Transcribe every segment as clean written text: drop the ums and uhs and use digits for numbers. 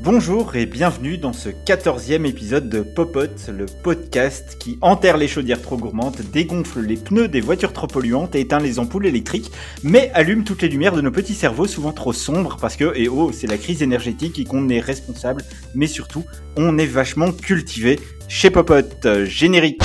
Bonjour et bienvenue dans ce 14e épisode de Popote, le podcast qui enterre les chaudières trop gourmandes, dégonfle les pneus des voitures trop polluantes et éteint les ampoules électriques, mais allume toutes les lumières de nos petits cerveaux souvent trop sombres parce que, c'est la crise énergétique et qu'on est responsable, mais surtout, on est vachement cultivé chez Popote. Générique.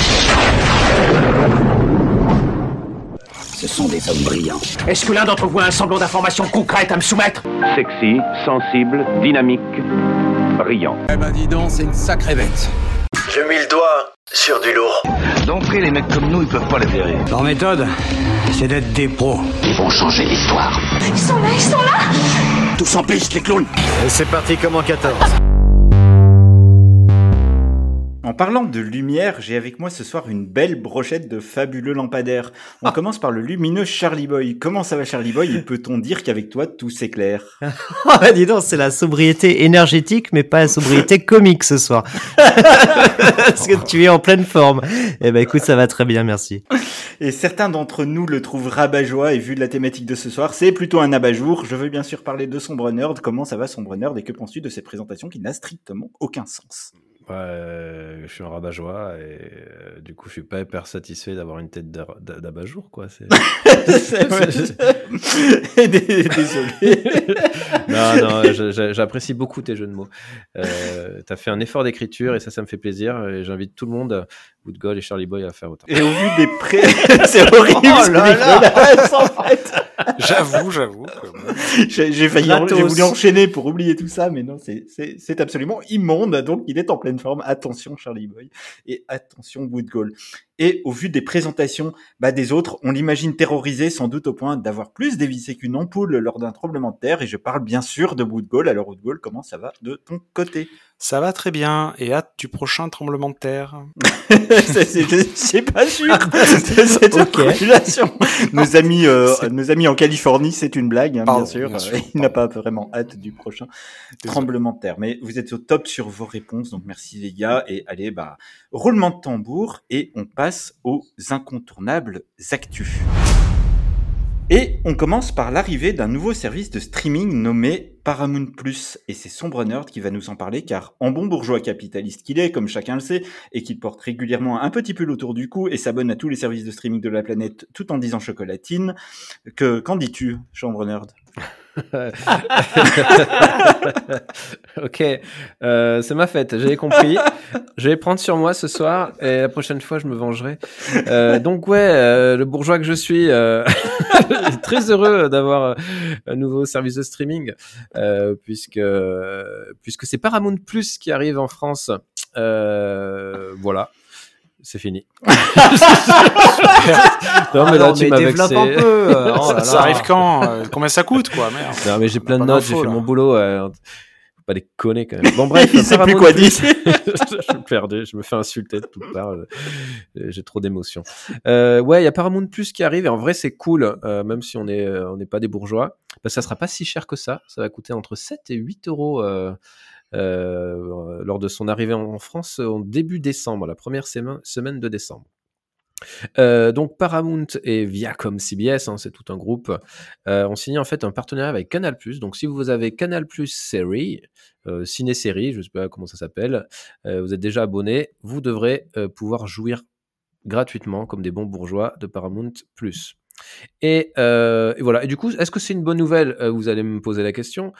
Ce sont des hommes brillants. Est-ce que l'un d'entre vous a un semblant d'information concrète à me soumettre ? Sexy, sensible, dynamique, brillant. Eh ben dis donc, c'est une sacrée bête. J'ai mis le doigt sur du lourd. D'entrée, les mecs comme nous, ils peuvent pas les virer. Leur méthode, c'est d'être des pros. Ils vont changer l'histoire. Ils sont là. Tous en piste, les clowns. Et c'est parti comme en 14. En parlant de lumière, j'ai avec moi ce soir une belle brochette de fabuleux lampadaires. On commence par le lumineux Charlie Boy. Comment ça va Charlie Boy et peut-on dire qu'avec toi tout s'éclaire ? Dis donc, c'est la sobriété énergétique, mais pas la sobriété comique ce soir. Parce que tu es en pleine forme. Eh ben écoute, ça va très bien, merci. Et certains d'entre nous le trouvent rabat-joie et vu de la thématique de ce soir, c'est plutôt un abat-jour. Je veux bien sûr parler de Sombre Nerd. Comment ça va Sombre Nerd et que penses-tu de cette présentation qui n'a strictement aucun sens ? Je suis un rabat-joie et du coup je suis pas hyper satisfait d'avoir une tête d'abat-jour quoi. Désolé. Non, j'apprécie beaucoup tes jeux de mots. T'as fait un effort d'écriture et ça me fait plaisir et j'invite tout le monde, Woodgall et Charlie Boy à faire autant. Et au vu des c'est horrible. Oh là là. En fait. J'avoue. J'ai voulu enchaîner pour oublier tout ça, mais non, c'est absolument immonde. Donc, il est en pleine forme. Attention, Charlie Boy. Et attention, Woodgall. Et au vu des présentations des autres, on l'imagine terrorisé sans doute au point d'avoir plus dévissé qu'une ampoule lors d'un tremblement de terre. Et je parle bien sûr de Woodgall. Alors, Woodgall, comment ça va de ton côté ? Ça va très bien, et hâte du prochain tremblement de terre. C'est pas sûr de cette population. Nos amis en Californie, c'est une blague, bien sûr. Il n'a pas vraiment hâte du prochain tremblement de terre. Mais vous êtes au top sur vos réponses, donc merci les gars. Et allez, roulement de tambour, et on passe aux incontournables actus. Et on commence par l'arrivée d'un nouveau service de streaming nommé Paramount+. Et c'est Sombre Nerd qui va nous en parler, car en bon bourgeois capitaliste qu'il est, comme chacun le sait, et qu'il porte régulièrement un petit pull autour du cou et s'abonne à tous les services de streaming de la planète tout en disant chocolatine, qu'en dis-tu, Sombre Nerd ? Ok, c'est ma fête, j'ai compris. Je vais prendre sur moi ce soir et la prochaine fois je me vengerai. Le bourgeois que je suis, très heureux d'avoir un nouveau service de streaming, puisque c'est Paramount Plus qui arrive en France. Voilà. C'est fini. Non, mais là, tu m'as vexé. Un peu. Ça arrive quand combien ça coûte, quoi, merde. Non, mais j'ai plein de notes, j'ai fait mon boulot. Faut pas déconner, quand même. Bon, bref. Il sait plus quoi dire. Je suis perdu, je me fais insulter de toutes parts. J'ai trop d'émotions. Il y a Paramount Plus qui arrive, et en vrai, c'est cool, même si on n'est pas des bourgeois. Ça sera pas si cher que ça. Ça va coûter entre 7 et 8 euros, lors de son arrivée en France en début décembre, la première semaine de décembre. Donc Paramount et Viacom CBS, c'est tout un groupe, ont signé en fait un partenariat avec Canal+. Donc si vous avez Canal+ série, ciné-série, je sais pas comment ça s'appelle, vous êtes déjà abonné, vous devrez pouvoir jouir gratuitement comme des bons bourgeois de Paramount+. Et voilà. Et du coup, est-ce que c'est une bonne nouvelle ? Vous allez me poser la question.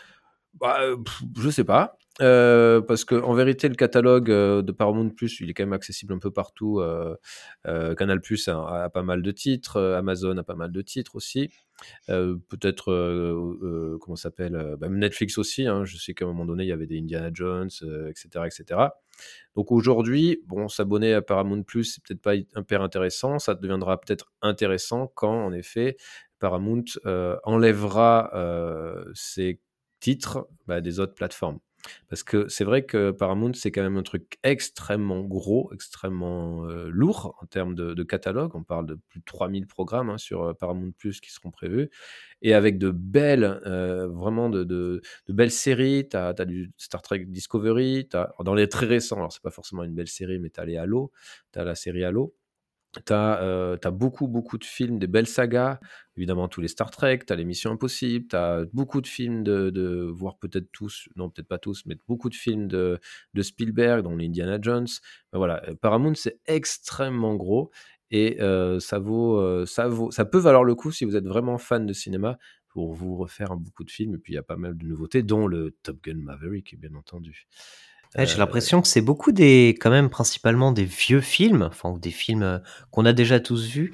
Je sais pas. Parce que en vérité le catalogue de Paramount+, il est quand même accessible un peu partout. Canal+ a pas mal de titres, Amazon a pas mal de titres aussi. Peut-être comment ça s'appelle, Netflix aussi, je sais qu'à un moment donné il y avait des Indiana Jones, etc. Donc aujourd'hui, s'abonner à Paramount+, c'est peut-être pas hyper intéressant. Ça deviendra peut-être intéressant quand en effet Paramount enlèvera ses titres des autres plateformes. Parce que c'est vrai que Paramount, c'est quand même un truc extrêmement gros, extrêmement lourd en termes de catalogue. On parle de plus de 3000 programmes sur Paramount+, qui seront prévus. Et avec de belles, vraiment de belles séries. T'as du Star Trek Discovery. Dans les très récents, alors c'est pas forcément une belle série, mais t'as les Halo. T'as la série Halo. T'as beaucoup de films, des belles sagas, évidemment tous les Star Trek, t'as les Missions Impossibles, t'as beaucoup de films voire peut-être tous, non peut-être pas tous, mais beaucoup de films de Spielberg, dont l'Indiana Jones. Ben voilà, Paramount c'est extrêmement gros et ça peut valoir le coup si vous êtes vraiment fan de cinéma pour vous refaire beaucoup de films. Et puis il y a pas mal de nouveautés, dont le Top Gun Maverick, bien entendu. J'ai l'impression que c'est beaucoup quand même principalement des vieux films, enfin ou des films qu'on a déjà tous vus,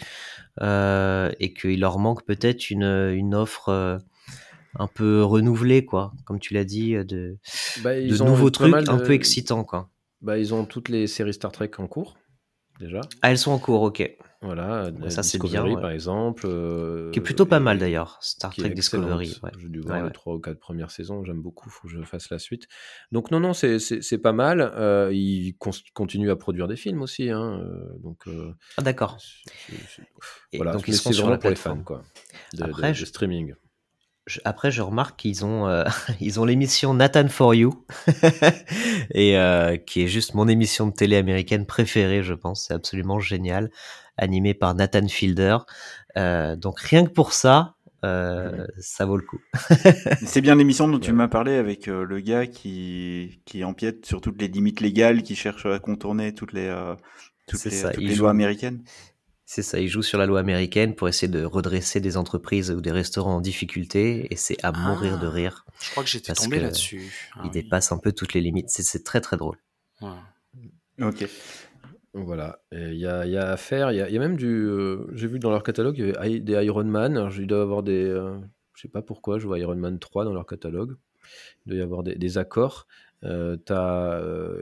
et qu'il leur manque peut-être une offre un peu renouvelée, quoi, comme tu l'as dit, de nouveaux trucs un peu excitants, quoi. Ils ont toutes les séries Star Trek en cours déjà. Ah, elles sont en cours, ok. Voilà, ça c'est Discovery bien, par exemple. Qui est plutôt pas mal d'ailleurs, Star Trek Discovery. Ouais. J'ai dû voir les 3 ou 4 premières saisons, j'aime beaucoup, faut que je fasse la suite. Donc non, c'est pas mal. Ils continuent à produire des films aussi. Ah d'accord. Voilà, donc ils sont sur vraiment pour les fans quoi, de streaming. Après, je remarque qu'ils ont ils ont l'émission Nathan for You et qui est juste mon émission de télé américaine préférée, je pense. C'est absolument génial, animé par Nathan Fielder. Donc rien que pour ça, ça vaut le coup. C'est bien l'émission dont tu m'as parlé avec le gars qui empiète sur toutes les limites légales, qui cherche à contourner toutes les lois américaines. C'est ça, il joue sur la loi américaine pour essayer de redresser des entreprises ou des restaurants en difficulté, et c'est à mourir de rire. Je crois que j'étais tombé là-dessus. Il dépasse un peu toutes les limites, c'est très très drôle. Ouais. Ok. Voilà, il y a à faire, il y a même j'ai vu dans leur catalogue, il y avait des Iron Man, alors il doit y avoir je sais pas pourquoi, je vois Iron Man 3 dans leur catalogue, il doit y avoir des accords. T'as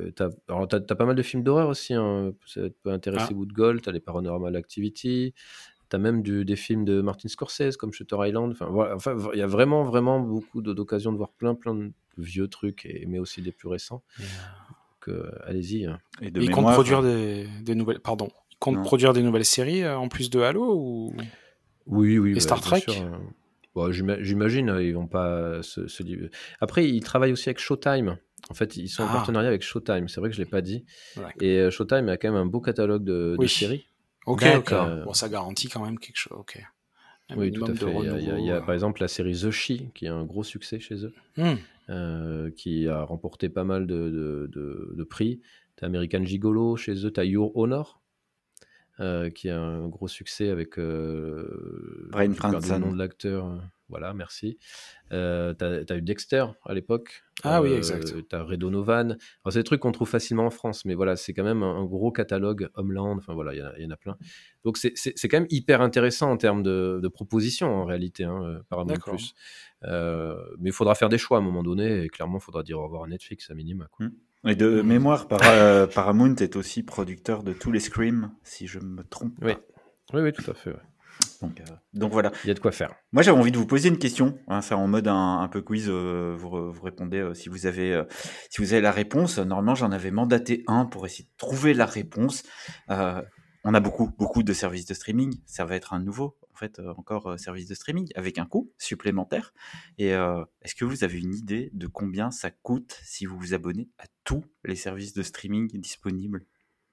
pas mal de films d'horreur aussi, hein. Ça peut intéresser Woodgold, t'as les Paranormal Activity, t'as même des films de Martin Scorsese comme Shutter Island. Enfin, il y a vraiment beaucoup d'occasions de voir plein de vieux trucs, mais aussi des plus récents. Donc, allez-y. Et ils comptent produire des nouvelles. Pardon. Ils comptent produire des nouvelles séries en plus de Halo ou... Oui. Et Star Trek. Bon, j'imagine, ils vont pas se livrer. Après, ils travaillent aussi avec Showtime. En fait, ils sont en partenariat avec Showtime. C'est vrai que je l'ai pas dit. D'accord. Et Showtime a quand même un beau catalogue de séries. Ok. Bon, ça garantit quand même quelque chose. Ok. Oui, tout à fait. Il y a par exemple la série The She, qui est un gros succès chez eux, qui a remporté pas mal de prix. T'as American Gigolo chez eux, t'as Your Honor, qui a un gros succès avec Bryan Cranston, le nom de l'acteur. Voilà, merci. T'as eu Dexter à l'époque. Ah oui, exact. T'as Ray Donovan. Alors, c'est des trucs qu'on trouve facilement en France, mais voilà, c'est quand même un gros catalogue. Homeland, enfin voilà, il y en a plein. Donc c'est quand même hyper intéressant en termes de propositions en réalité, Paramount+. Mais il faudra faire des choix à un moment donné, et clairement, il faudra dire au revoir à Netflix à minima, quoi. Et de mémoire, Paramount est aussi producteur de tous les Scream, si je me trompe pas. Oui, tout à fait. Ouais. Donc voilà. Il y a de quoi faire. Moi, j'avais envie de vous poser une question. C'est en mode un peu quiz. Vous répondez si vous avez la réponse. Normalement, j'en avais mandaté un pour essayer de trouver la réponse. On a beaucoup de services de streaming. Ça va être un nouveau, encore service de streaming avec un coût supplémentaire. Et est-ce que vous avez une idée de combien ça coûte si vous vous abonnez à tous les services de streaming disponibles?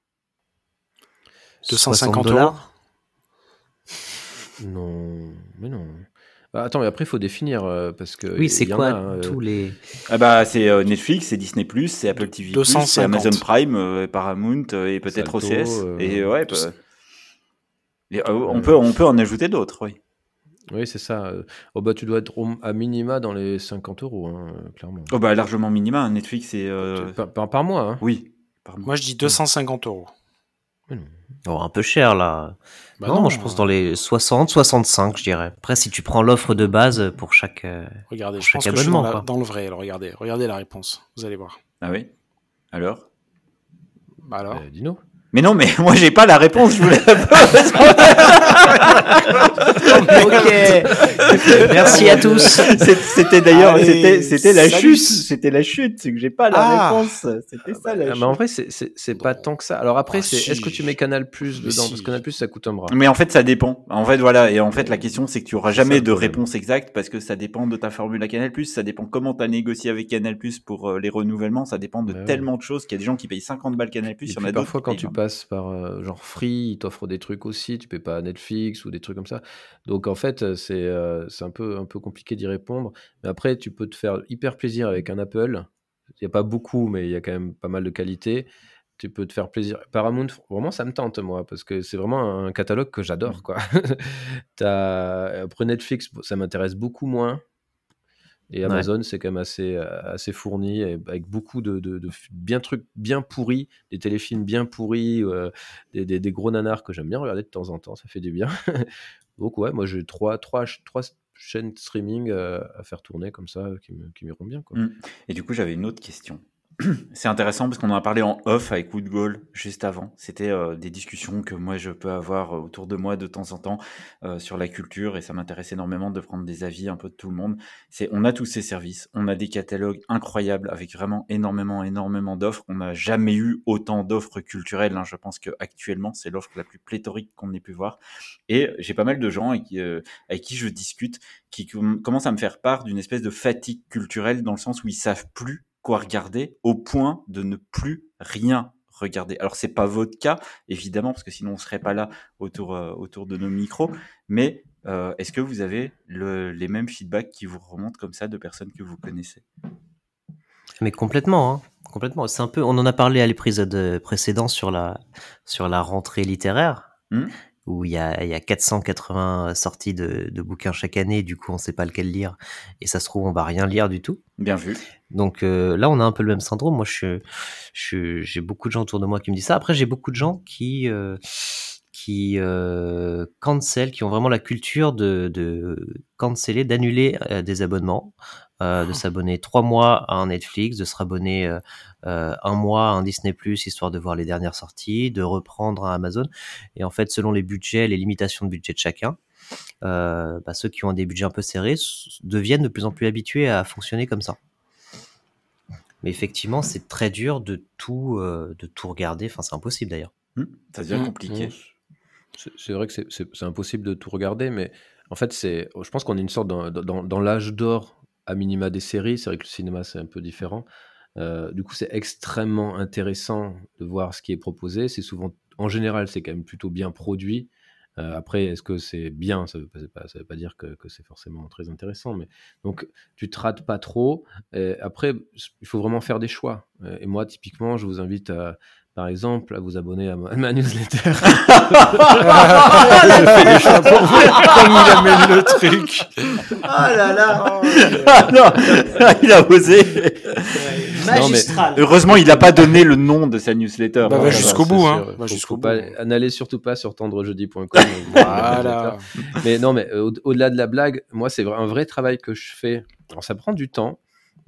250 €. Non, mais non. Attends, mais après, il faut définir, parce que... Oui, c'est quoi tous les... c'est Netflix, c'est Disney+, c'est Apple TV+, c'est Amazon Prime, Paramount, et peut-être Salto, OCS. Et on peut en ajouter d'autres, oui. Oui, c'est ça. Tu dois être à minima dans les 50 €, clairement. Largement minima. Netflix, c'est... Par mois, hein. Oui. Par mois. Moi, je dis 250 €. Un peu cher, là. Non, moi, je pense dans les 60, 65, je dirais. Après, si tu prends l'offre de base pour chaque regardez, je pense abonnement, que je suis dans le vrai. Alors, regardez la réponse. Vous allez voir. Ah oui. Alors dis-nous. Mais non, mais moi j'ai pas la réponse, je voulais Ok. Merci à tous. C'était d'ailleurs, c'était la chute. C'était la chute, c'est que j'ai pas la réponse. C'était ça la chute. Mais en vrai, c'est pas tant que ça. Alors après, est-ce que tu mets Canal+ dedans? Parce que Canal+, ça coûte un bras. Mais en fait, ça dépend. En fait, voilà. Et en fait, la question, c'est que tu auras jamais de réponse exacte parce que ça dépend de ta formule à Canal+. Ça dépend comment t'as négocié avec Canal+ pour les renouvellements. Ça dépend de tellement de choses qu'il y a des gens qui payent 50 balles Canal+. Il y en a d'autres parfois, quand tu passes par genre Free, ils t'offrent des trucs aussi, tu payes pas Netflix ou des trucs comme ça. Donc en fait, c'est un peu compliqué d'y répondre. Mais après, tu peux te faire hyper plaisir avec un Apple. Il n'y a pas beaucoup, mais il y a quand même pas mal de qualité. Tu peux te faire plaisir. Paramount, vraiment, ça me tente, moi, parce que c'est vraiment un catalogue que j'adore, quoi. Après Netflix, ça m'intéresse beaucoup moins. Et Amazon, c'est quand même assez fourni, avec beaucoup de trucs bien pourris, des téléfilms bien pourris, des gros nanars que j'aime bien regarder de temps en temps, ça fait du bien. Donc ouais, moi j'ai trois chaînes streaming à faire tourner comme ça, qui m'iront bien, quoi. Et du coup, j'avais une autre question. C'est intéressant parce qu'on en a parlé en off avec Woodgall juste avant. C'était des discussions que moi je peux avoir autour de moi de temps en temps sur la culture, et ça m'intéresse énormément de prendre des avis un peu de tout le monde. On a tous ces services, on a des catalogues incroyables avec vraiment énormément d'offres. On n'a jamais eu autant d'offres culturelles, hein. Je pense qu'actuellement c'est l'offre la plus pléthorique qu'on ait pu voir. Et j'ai pas mal de gens avec qui je discute qui commencent à me faire part d'une espèce de fatigue culturelle, dans le sens où ils savent plus quoi regarder, au point de ne plus rien regarder. Alors c'est pas votre cas, évidemment, parce que sinon on serait pas là autour de nos micros, mais est-ce que vous avez les mêmes feedbacks qui vous remontent comme ça de personnes que vous connaissez? Mais complètement, hein. Complètement. C'est un peu, on en a parlé à l'épisode précédent sur la rentrée littéraire, où il y a 480 sorties de bouquins chaque année, du coup on sait pas lequel lire, et ça se trouve on va rien lire du tout. Bien vu. Donc là on a un peu le même syndrome. Moi j'ai beaucoup de gens autour de moi qui me disent ça. Après j'ai beaucoup de gens qui cancel, qui ont vraiment la culture de canceller, d'annuler des abonnements, de s'abonner 3 mois à un Netflix, de se rabonner 1 mois à un Disney+, histoire de voir les dernières sorties, de reprendre un Amazon. Et en fait, selon les budgets, les limitations de budget de chacun, ceux qui ont des budgets un peu serrés deviennent de plus en plus habitués à fonctionner comme ça. Mais effectivement, c'est très dur de tout regarder. Enfin, c'est impossible d'ailleurs. Ça devient compliqué. C'est vrai que c'est impossible de tout regarder, mais en fait, je pense qu'on est une sorte dans l'âge d'or à minima des séries. C'est vrai que le cinéma, c'est un peu différent. Du coup, c'est extrêmement intéressant de voir ce qui est proposé. C'est souvent, en général, c'est quand même plutôt bien produit. Après, est-ce que c'est bien? Ça veut pas dire que c'est forcément très intéressant. Mais donc, tu te rates pas trop. Après, il faut vraiment faire des choix. Et moi, typiquement, je vous invite par exemple, à vous abonner à ma newsletter. Comme il amène le truc. Ah là là. Non, il a osé. Magistral. Heureusement, il n'a pas donné le nom de sa newsletter. Va jusqu'au bout, hein. N'allez surtout pas sur tendrejeudi.com. Voilà. Mais non, mais au-delà de la blague, moi, c'est un vrai travail que je fais. Alors, ça prend du temps.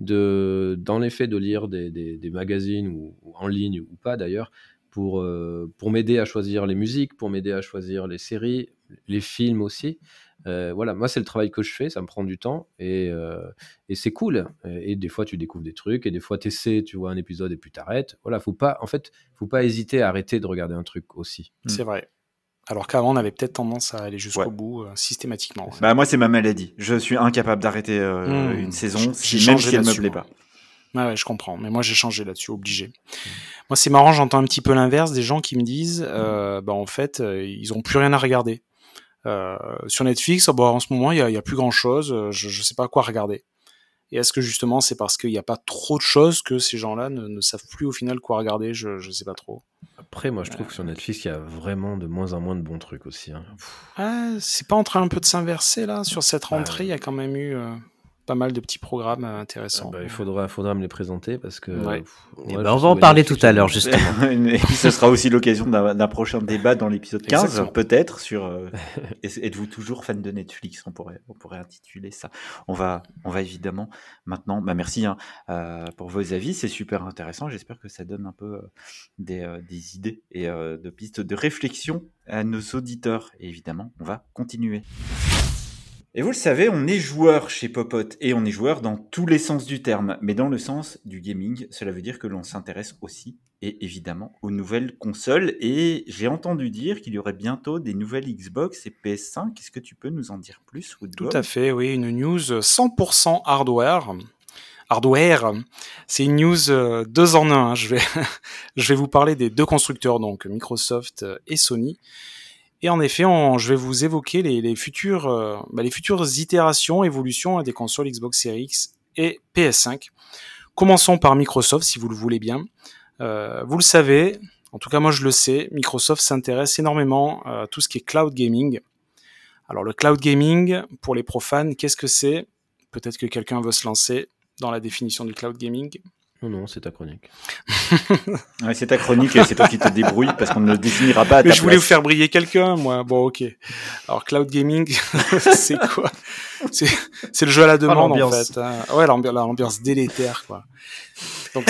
Dans l'effet de lire des magazines ou en ligne ou pas d'ailleurs, pour m'aider à choisir les musiques, pour m'aider à choisir les séries, les films aussi. Voilà, moi c'est le travail que je fais, ça me prend du temps et c'est cool. Et des fois tu découvres des trucs et des fois t'essaies, tu vois un épisode et puis t'arrêtes. Voilà, faut pas hésiter à arrêter de regarder un truc aussi. C'est vrai. Alors qu'avant, on avait peut-être tendance à aller jusqu'au bout systématiquement. Bah moi, c'est ma maladie. Je suis incapable d'arrêter une saison, même si elle me plaît pas. Ouais, je comprends. Mais moi, j'ai changé là-dessus, obligé. Moi, c'est marrant, j'entends un petit peu l'inverse des gens qui me disent, en fait, ils ont plus rien à regarder. Sur Netflix, en ce moment, il y a plus grand-chose. Je sais pas quoi regarder. Et est-ce que justement, c'est parce qu'il n'y a pas trop de choses que ces gens-là ne savent plus au final quoi regarder? Je sais pas trop. Après, moi, je trouve que sur Netflix, il y a vraiment de moins en moins de bons trucs aussi. Hein. C'est pas en train un peu de s'inverser, là? Sur cette rentrée, il y a quand même eu pas mal de petits programmes intéressants. Il faudra me les présenter parce que... on va en parler tout à l'heure, justement. Et puis, ce sera aussi l'occasion d'un prochain débat dans l'épisode 15, exactement. Peut-être, sur... êtes-vous toujours fan de Netflix? On pourrait intituler ça. On va évidemment maintenant... merci pour vos avis, c'est super intéressant. J'espère que ça donne un peu des idées et de pistes de réflexion à nos auditeurs. Et évidemment, on va continuer. Et vous le savez, on est joueur chez Popote, et on est joueur dans tous les sens du terme, mais dans le sens du gaming, cela veut dire que l'on s'intéresse aussi, et évidemment, aux nouvelles consoles, et j'ai entendu dire qu'il y aurait bientôt des nouvelles Xbox et PS5, est-ce que tu peux nous en dire plus, Woodgall? Tout à fait, oui, une news 100% hardware. hardware. C'est une news 2 en 1. Hein. Je vais vous parler des 2 constructeurs, donc Microsoft et Sony. Et en effet, je vais vous évoquer les futures itérations, évolutions des consoles Xbox Series X et PS5. Commençons par Microsoft, si vous le voulez bien. Vous le savez, en tout cas moi je le sais, Microsoft s'intéresse énormément à tout ce qui est cloud gaming. Alors le cloud gaming, pour les profanes, qu'est-ce que c'est ? Peut-être que quelqu'un veut se lancer dans la définition du cloud gaming. Non, c'est ta chronique. Ouais, c'est ta chronique et c'est toi qui te débrouilles parce qu'on ne le définira pas à ta Mais je voulais place. vous faire briller quelqu'un, moi. Bon, ok. Alors, cloud gaming, c'est quoi ? C'est le jeu à la demande, en fait. Hein. Ouais, l'ambiance délétère, quoi. Donc,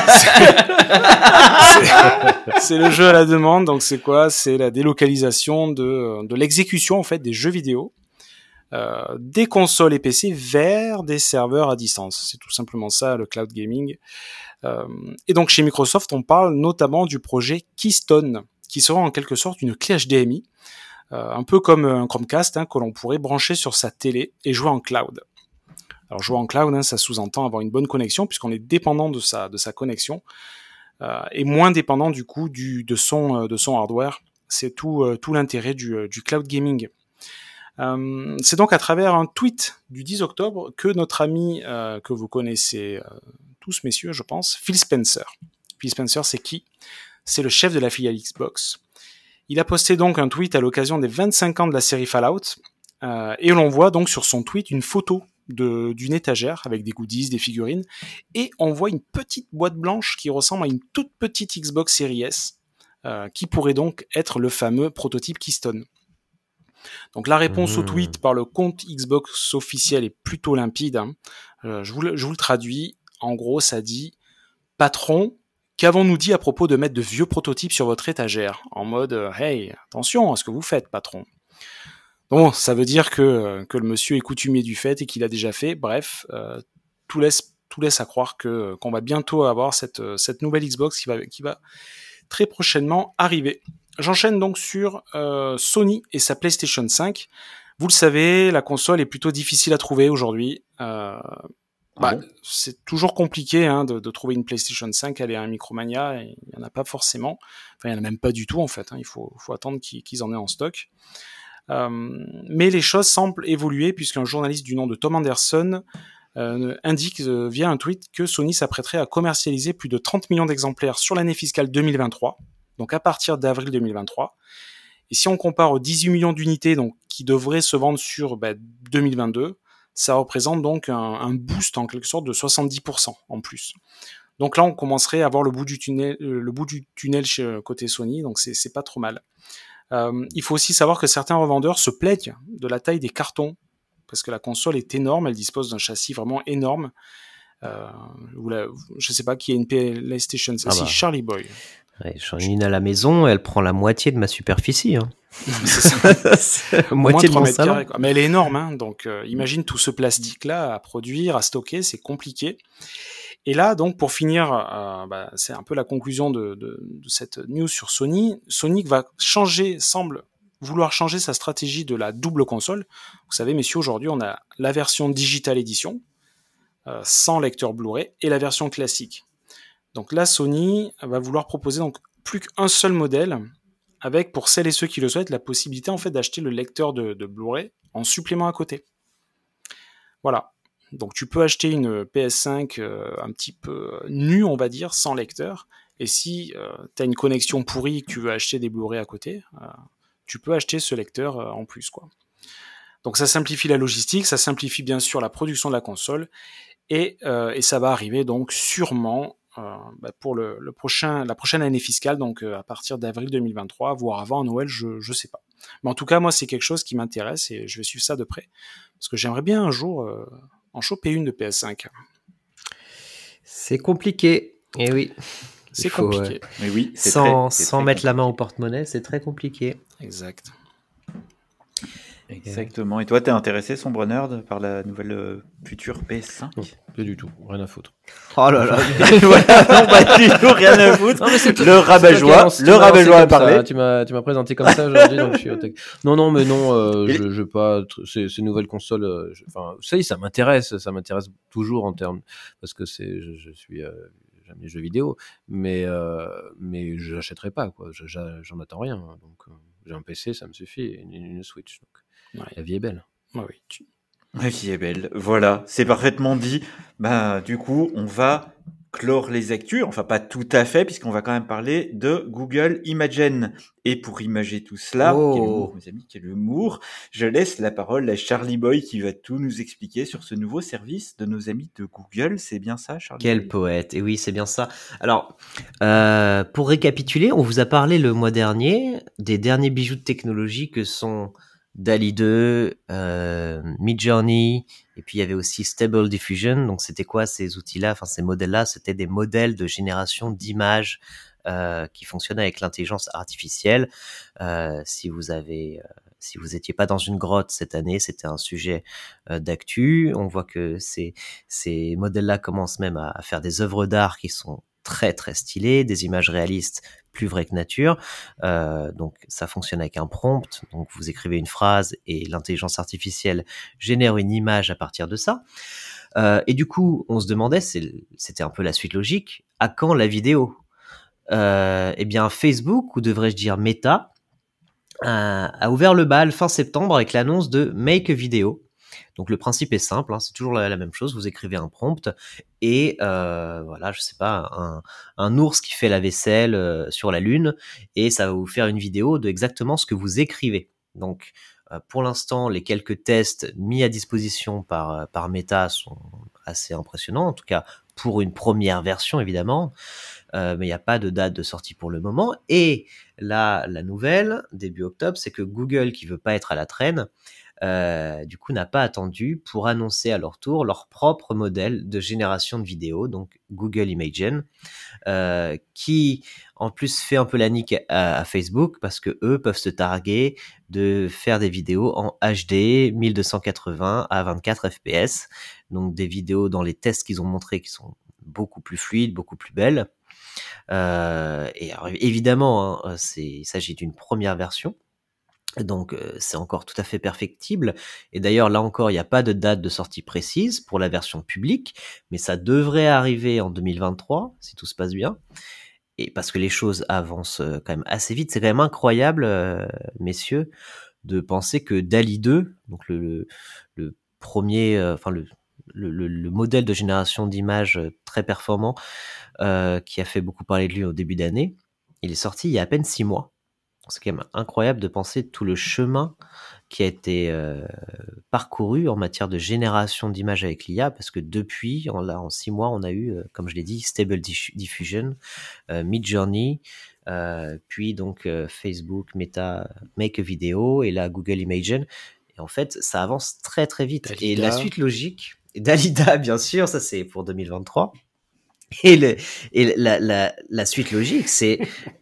c'est le jeu à la demande. Donc, c'est quoi ? C'est la délocalisation de l'exécution, en fait, des jeux vidéo. Des consoles et PC vers des serveurs à distance. C'est tout simplement ça, le cloud gaming. Et donc, chez Microsoft, on parle notamment du projet Keystone, qui sera en quelque sorte une clé HDMI, un peu comme un Chromecast, que l'on pourrait brancher sur sa télé et jouer en cloud. Alors, jouer en cloud, ça sous-entend avoir une bonne connexion, puisqu'on est dépendant de sa connexion, et moins dépendant du coup de son hardware. C'est tout l'intérêt du cloud gaming. C'est donc à travers un tweet du 10 octobre que notre ami, que vous connaissez tous, messieurs, je pense, Phil Spencer. Phil Spencer, c'est qui ? C'est le chef de la filiale Xbox. Il a posté donc un tweet à l'occasion des 25 ans de la série Fallout, et l'on voit donc sur son tweet une photo d'une étagère avec des goodies, des figurines, et on voit une petite boîte blanche qui ressemble à une toute petite Xbox Series S, qui pourrait donc être le fameux prototype Keystone. Donc la réponse au tweet par le compte Xbox officiel est plutôt limpide. Je vous le traduis. En gros, ça dit « Patron, qu'avons-nous dit à propos de mettre de vieux prototypes sur votre étagère ?» En mode « Hey, attention à ce que vous faites, patron !» Donc ça veut dire que le monsieur est coutumier du fait et qu'il a déjà fait. Bref, tout laisse à croire qu'on va bientôt avoir cette nouvelle Xbox qui va très prochainement arriver. J'enchaîne donc sur Sony et sa PlayStation 5. Vous le savez, la console est plutôt difficile à trouver aujourd'hui. C'est toujours compliqué de trouver une PlayStation 5. Elle est à un Micromania et il n'y en a pas forcément. Enfin, il n'y en a même pas du tout en fait. Il faut attendre qu'ils en aient en stock. Mais les choses semblent évoluer puisqu'un journaliste du nom de Tom Anderson indique via un tweet que Sony s'apprêterait à commercialiser plus de 30 millions d'exemplaires sur l'année fiscale 2023. Donc à partir d'avril 2023. Et si on compare aux 18 millions d'unités donc, qui devraient se vendre sur 2022, ça représente donc un boost en quelque sorte de 70% en plus. Donc là, on commencerait à voir le bout du tunnel chez côté Sony, donc c'est pas trop mal. Il faut aussi savoir que certains revendeurs se plaignent de la taille des cartons, parce que la console est énorme, elle dispose d'un châssis vraiment énorme. Je sais pas qui a une PlayStation, Charlie Boy. Ouais, j'en ai une à la maison, elle prend la moitié de ma superficie. C'est ça. Moitié de mon salon. Carrés, quoi. Mais elle est énorme, donc imagine tout ce plastique-là à produire, à stocker, c'est compliqué. Et là, donc, pour finir, c'est un peu la conclusion de cette news sur Sony. Sony semble vouloir changer sa stratégie de la double console. Vous savez, messieurs, aujourd'hui, on a la version Digital Edition, sans lecteur Blu-ray, et la version classique. Donc là, Sony va vouloir proposer donc plus qu'un seul modèle, avec, pour celles et ceux qui le souhaitent, la possibilité en fait d'acheter le lecteur de Blu-ray en supplément à côté. Voilà. Donc tu peux acheter une PS5 un petit peu nue, on va dire, sans lecteur. Et si tu as une connexion pourrie et que tu veux acheter des Blu-ray à côté, tu peux acheter ce lecteur en plus, quoi. Donc ça simplifie la logistique, ça simplifie bien sûr la production de la console, et ça va arriver donc sûrement pour la prochaine année fiscale, donc à partir d'avril 2023, voire avant Noël, je sais pas. Mais en tout cas, moi, c'est quelque chose qui m'intéresse et je vais suivre ça de près, parce que j'aimerais bien un jour en choper une de PS5. C'est compliqué, et oui. C'est compliqué. Mais oui, sans mettre la main au porte-monnaie, c'est très compliqué. Exact. Exactement. Et toi, t'es intéressé, Sombre Nerd, par la nouvelle future PS5 ? Non, pas du tout, rien à foutre. Oh là là. Voilà, non, pas du tout, rien à foutre. Non, mais le rabat-joie a parlé. Tu m'as présenté comme ça aujourd'hui, donc je suis au taquet. Non, je pas. Ces nouvelles consoles, ça m'intéresse toujours en termes, parce que je suis. J'aime les jeux vidéo, mais je l'achèterai pas, quoi. J'en attends rien, donc j'ai un PC, ça me suffit, une Switch. Donc, la vie est belle. Ouais, oui. La vie est belle. Voilà, c'est parfaitement dit. Du coup, on va clore les actus, enfin pas tout à fait, puisqu'on va quand même parler de Google Imagen. Et pour imager tout cela, quel humour, mes amis, quel humour, je laisse la parole à Charlie Boy qui va tout nous expliquer sur ce nouveau service de nos amis de Google. C'est bien ça, Charlie Quel Boy ? poète, et oui, c'est bien ça. Alors, pour récapituler, on vous a parlé le mois dernier des derniers bijoux de technologie que sont DALL-E 2, Midjourney, et puis il y avait aussi Stable Diffusion. Donc c'était quoi ces outils-là, enfin ces modèles-là? C'était des modèles de génération d'images qui fonctionnaient avec l'intelligence artificielle. Si vous étiez pas dans une grotte cette année, c'était un sujet d'actu. On voit que ces modèles-là commencent même à faire des œuvres d'art qui sont très très stylées, des images réalistes plus vraies que nature. Donc ça fonctionne avec un prompt. Donc vous écrivez une phrase et l'intelligence artificielle génère une image à partir de ça. Et du coup, on se demandait, c'était un peu la suite logique, à quand la vidéo ? Eh bien Facebook, ou devrais-je dire Meta, a ouvert le bal fin septembre avec l'annonce de Make a Video. Donc le principe est simple, c'est toujours la même chose, vous écrivez un prompt et voilà, je sais pas, un ours qui fait la vaisselle sur la lune, et ça va vous faire une vidéo de exactement ce que vous écrivez. Donc pour l'instant, les quelques tests mis à disposition par Meta sont assez impressionnants, en tout cas pour une première version évidemment, mais il n'y a pas de date de sortie pour le moment. Et là, la nouvelle, début octobre, c'est que Google, qui veut pas être à la traîne, du coup n'a pas attendu pour annoncer à leur tour leur propre modèle de génération de vidéos, donc Google Imagen, qui en plus fait un peu la nique à Facebook, parce que eux peuvent se targuer de faire des vidéos en HD 1280 à 24 fps, donc des vidéos dans les tests qu'ils ont montrés qui sont beaucoup plus fluides, beaucoup plus belles. Et alors, évidemment, il s'agit d'une première version. Donc c'est encore tout à fait perfectible, et d'ailleurs là encore il n'y a pas de date de sortie précise pour la version publique, mais ça devrait arriver en 2023 si tout se passe bien, et parce que les choses avancent quand même assez vite. C'est quand même incroyable, messieurs, de penser que DALL-E 2, donc le premier, le modèle de génération d'images très performant, qui a fait beaucoup parler de lui au début d'année, il est sorti il y a à peine 6 mois. C'est quand même incroyable de penser tout le chemin qui a été parcouru en matière de génération d'images avec l'IA, parce que depuis, en 6 mois, on a eu, comme je l'ai dit, Stable Diffusion, Midjourney, puis donc Facebook, Meta, Make a Video, et là Google Imagen. Et en fait, ça avance très très vite. Dalida. Et la suite logique, Dalida, bien sûr, ça c'est pour 2023. Et la suite logique, c'est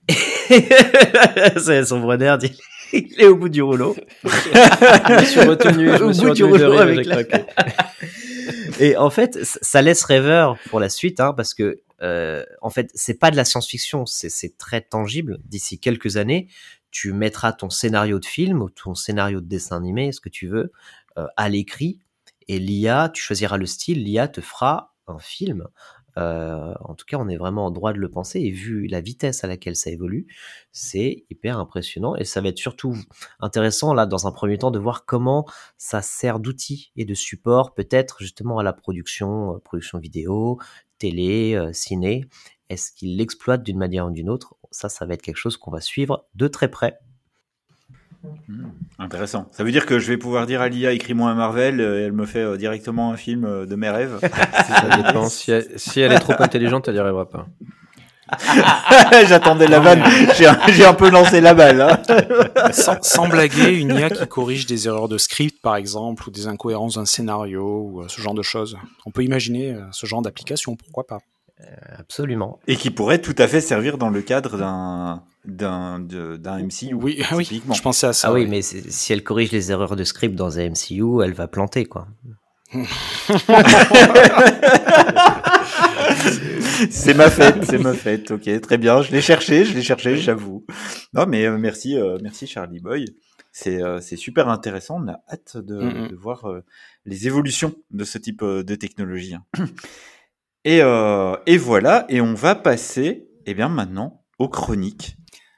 Sombre Nerd, il est au bout du rouleau. Je me suis retenu de rire, avec j'ai craqué. Et en fait, ça laisse rêveur pour la suite, parce que en fait, c'est pas de la science-fiction, c'est très tangible. D'ici quelques années, tu mettras ton scénario de film ou ton scénario de dessin animé, ce que tu veux, à l'écrit, et l'IA, tu choisiras le style, l'IA te fera un film. En tout cas, on est vraiment en droit de le penser, et vu la vitesse à laquelle ça évolue, c'est hyper impressionnant, et ça va être surtout intéressant là dans un premier temps de voir comment ça sert d'outil et de support peut-être justement à la production vidéo, télé, ciné. Est-ce qu'il l'exploite d'une manière ou d'une autre? Ça va être quelque chose qu'on va suivre de très près. Intéressant. Ça veut dire que je vais pouvoir dire à l'IA, écris-moi un Marvel, et elle me fait directement un film de mes rêves. Ça dépend. Si elle est trop intelligente, elle n'y arrivera pas. J'attendais la vanne. J'ai un peu lancé la balle. Sans blaguer, une IA qui corrige des erreurs de script, par exemple, ou des incohérences d'un scénario, ou ce genre de choses. On peut imaginer ce genre d'application, pourquoi pas. Absolument. Et qui pourrait tout à fait servir dans le cadre d'un MCU. Oui, je pensais à ça. Ah oui, mais si elle corrige les erreurs de script dans un MCU, elle va planter, quoi. C'est ma fête. Ok, très bien. Je l'ai cherché, j'avoue. Non, mais merci Charlie Boy. C'est super intéressant. On a hâte de voir les évolutions de ce type de technologie. Et voilà. Et on va passer, maintenant aux chroniques.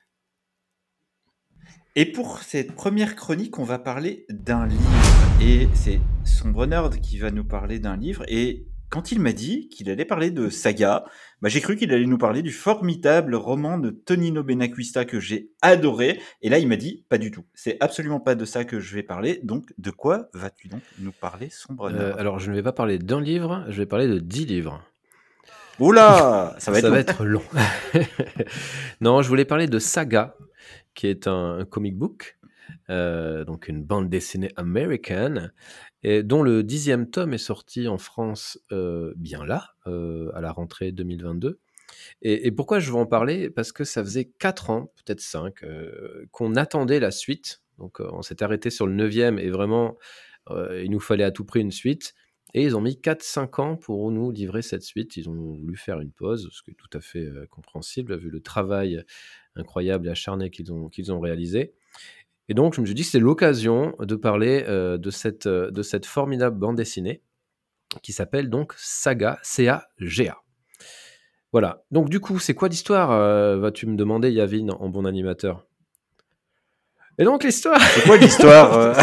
Et pour cette première chronique, on va parler d'un livre. Et c'est Sombre Nerd qui va nous parler d'un livre. Et quand il m'a dit qu'il allait parler de Saga, j'ai cru qu'il allait nous parler du formidable roman de Tonino Benacquista que j'ai adoré. Et là, il m'a dit, pas du tout. C'est absolument pas de ça que je vais parler. Donc, de quoi vas-tu donc nous parler, Sombre Nerd ? Alors, je ne vais pas parler d'un livre, je vais parler de 10 livres. Oula, ça va être long. Non, je voulais parler de Saga, qui est un comic book, donc une bande dessinée américaine, et dont le 10e tome est sorti en France bien là, à la rentrée 2022. Et pourquoi je veux en parler ? Parce que ça faisait 4 ans, peut-être 5, qu'on attendait la suite. Donc on s'est arrêté sur le 9e, et vraiment, il nous fallait à tout prix une suite. Et ils ont mis 4-5 ans pour nous livrer cette suite. Ils ont voulu faire une pause, ce qui est tout à fait compréhensible, vu le travail incroyable et acharné qu'ils ont réalisé. Et donc, je me suis dit que c'était l'occasion de parler de cette formidable bande dessinée qui s'appelle donc Saga, C-A-G-A. Voilà. Donc, du coup, c'est quoi l'histoire, vas-tu me demander, Yavin, en bon animateur ? Et donc, l'histoire... C'est quoi l'histoire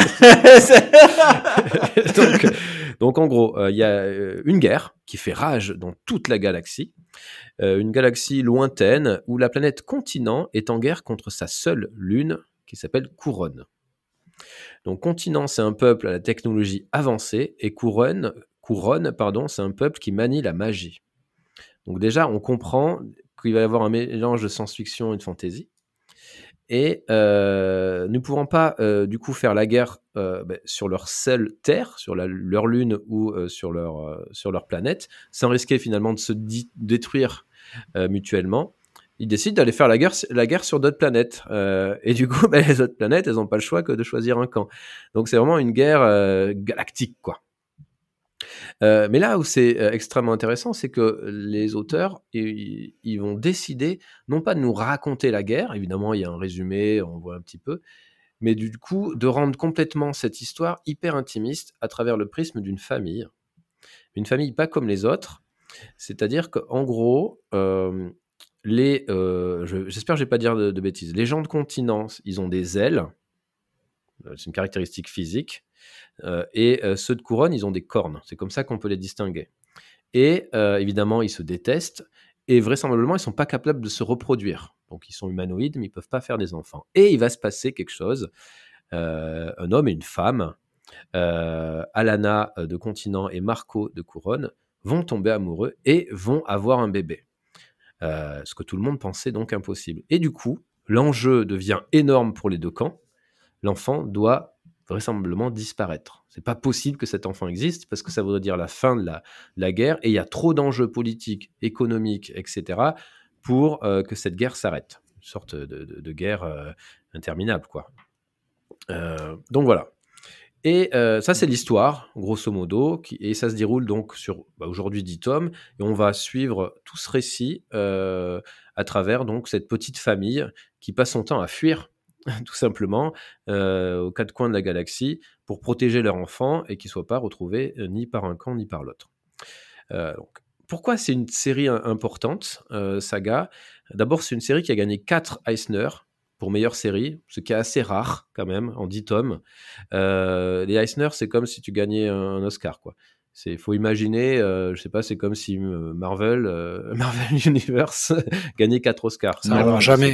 Donc, en gros, il y a une guerre qui fait rage dans toute la galaxie. Une galaxie lointaine où la planète Continent est en guerre contre sa seule lune qui s'appelle Couronne. Donc, Continent, c'est un peuple à la technologie avancée et Couronne, c'est un peuple qui manie la magie. Donc, déjà, on comprend qu'il va y avoir un mélange de science-fiction et de fantasy. Et ne pouvant pas du coup faire la guerre sur leur seule terre, sur leur lune ou sur leur planète, sans risquer finalement de se détruire mutuellement, ils décident d'aller faire la guerre sur d'autres planètes. Et du coup, les autres planètes, elles n'ont pas le choix que de choisir un camp. Donc c'est vraiment une guerre galactique, quoi. Mais là où c'est extrêmement intéressant, c'est que les auteurs, ils vont décider, non pas de nous raconter la guerre, évidemment il y a un résumé, on voit un petit peu, mais du coup de rendre complètement cette histoire hyper intimiste à travers le prisme d'une famille. Une famille pas comme les autres, c'est-à-dire qu'en gros, j'espère que je vais pas dire de bêtises, les gens de Continent, ils ont des ailes, c'est une caractéristique physique, et ceux de Couronne, ils ont des cornes. C'est comme ça qu'on peut les distinguer. Et évidemment, ils se détestent. Et vraisemblablement, ils ne sont pas capables de se reproduire. Donc, ils sont humanoïdes, mais ils ne peuvent pas faire des enfants. Et il va se passer quelque chose. Un homme et une femme, Alana de Continent et Marco de Couronne, vont tomber amoureux et vont avoir un bébé. Ce que tout le monde pensait donc impossible. Et du coup, l'enjeu devient énorme pour les deux camps. L'enfant doit vraisemblablement disparaître. C'est pas possible que cet enfant existe parce que ça voudrait dire la fin de la guerre et il y a trop d'enjeux politiques, économiques, etc. pour que cette guerre s'arrête. Une sorte de guerre interminable, quoi. Donc voilà. Et ça, c'est l'histoire, grosso modo, et ça se déroule donc sur aujourd'hui 10 tomes, et on va suivre tout ce récit à travers donc cette petite famille qui passe son temps à fuir tout simplement, aux quatre coins de la galaxie pour protéger leur enfant et qu'ils ne soient pas retrouvés ni par un camp ni par l'autre. Donc, pourquoi c'est une série importante, Saga ? D'abord, c'est une série qui a gagné 4 Eisner pour meilleure série, ce qui est assez rare quand même, en 10 tomes. Les Eisner, c'est comme si tu gagnais un Oscar, quoi. Il faut imaginer, je sais pas, c'est comme si Marvel Universe gagnait 4 Oscars. Ça n'arrivera jamais.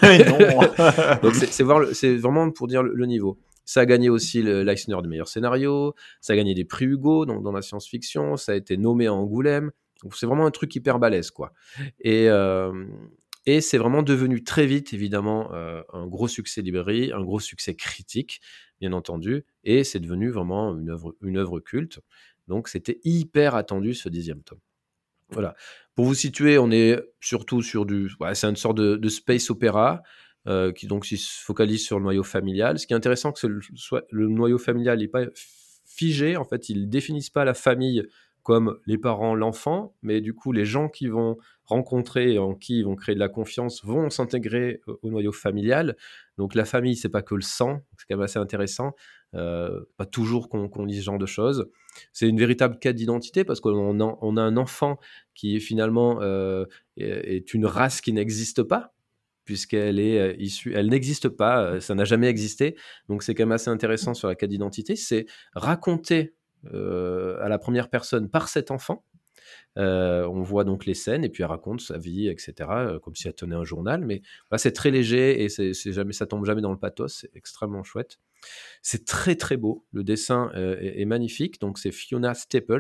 Donc c'est vraiment pour dire le niveau. Ça a gagné aussi l'Eisner du meilleur scénario, ça a gagné des prix Hugo dans la science-fiction, ça a été nommé à Angoulême. Donc c'est vraiment un truc hyper balèze, quoi. Et c'est vraiment devenu très vite, évidemment, un gros succès librairie, un gros succès critique, bien entendu, et c'est devenu vraiment une œuvre culte. Donc, c'était hyper attendu, ce 10e tome. Voilà. Pour vous situer, on est surtout sur c'est une sorte de space opéra qui donc se focalise sur le noyau familial. Ce qui est intéressant, c'est que le noyau familial n'est pas figé. En fait, ils définissent pas la famille comme les parents, l'enfant, mais du coup, les gens qui vont rencontrer et en qui ils vont créer de la confiance vont s'intégrer au noyau familial. Donc la famille, c'est pas que le sang, c'est quand même assez intéressant. Pas toujours qu'on lit ce genre de choses. C'est une véritable quête d'identité parce qu'on a un enfant qui finalement est une race qui n'existe pas, puisqu'elle est issue, elle n'existe pas, ça n'a jamais existé. Donc c'est quand même assez intéressant sur la quête d'identité. C'est raconté à la première personne par cet enfant. On voit donc les scènes et puis elle raconte sa vie, etc., comme si elle tenait un journal. Mais c'est très léger et ça tombe jamais dans le pathos. C'est extrêmement chouette. C'est très très beau. Le dessin est magnifique. Donc c'est Fiona Staples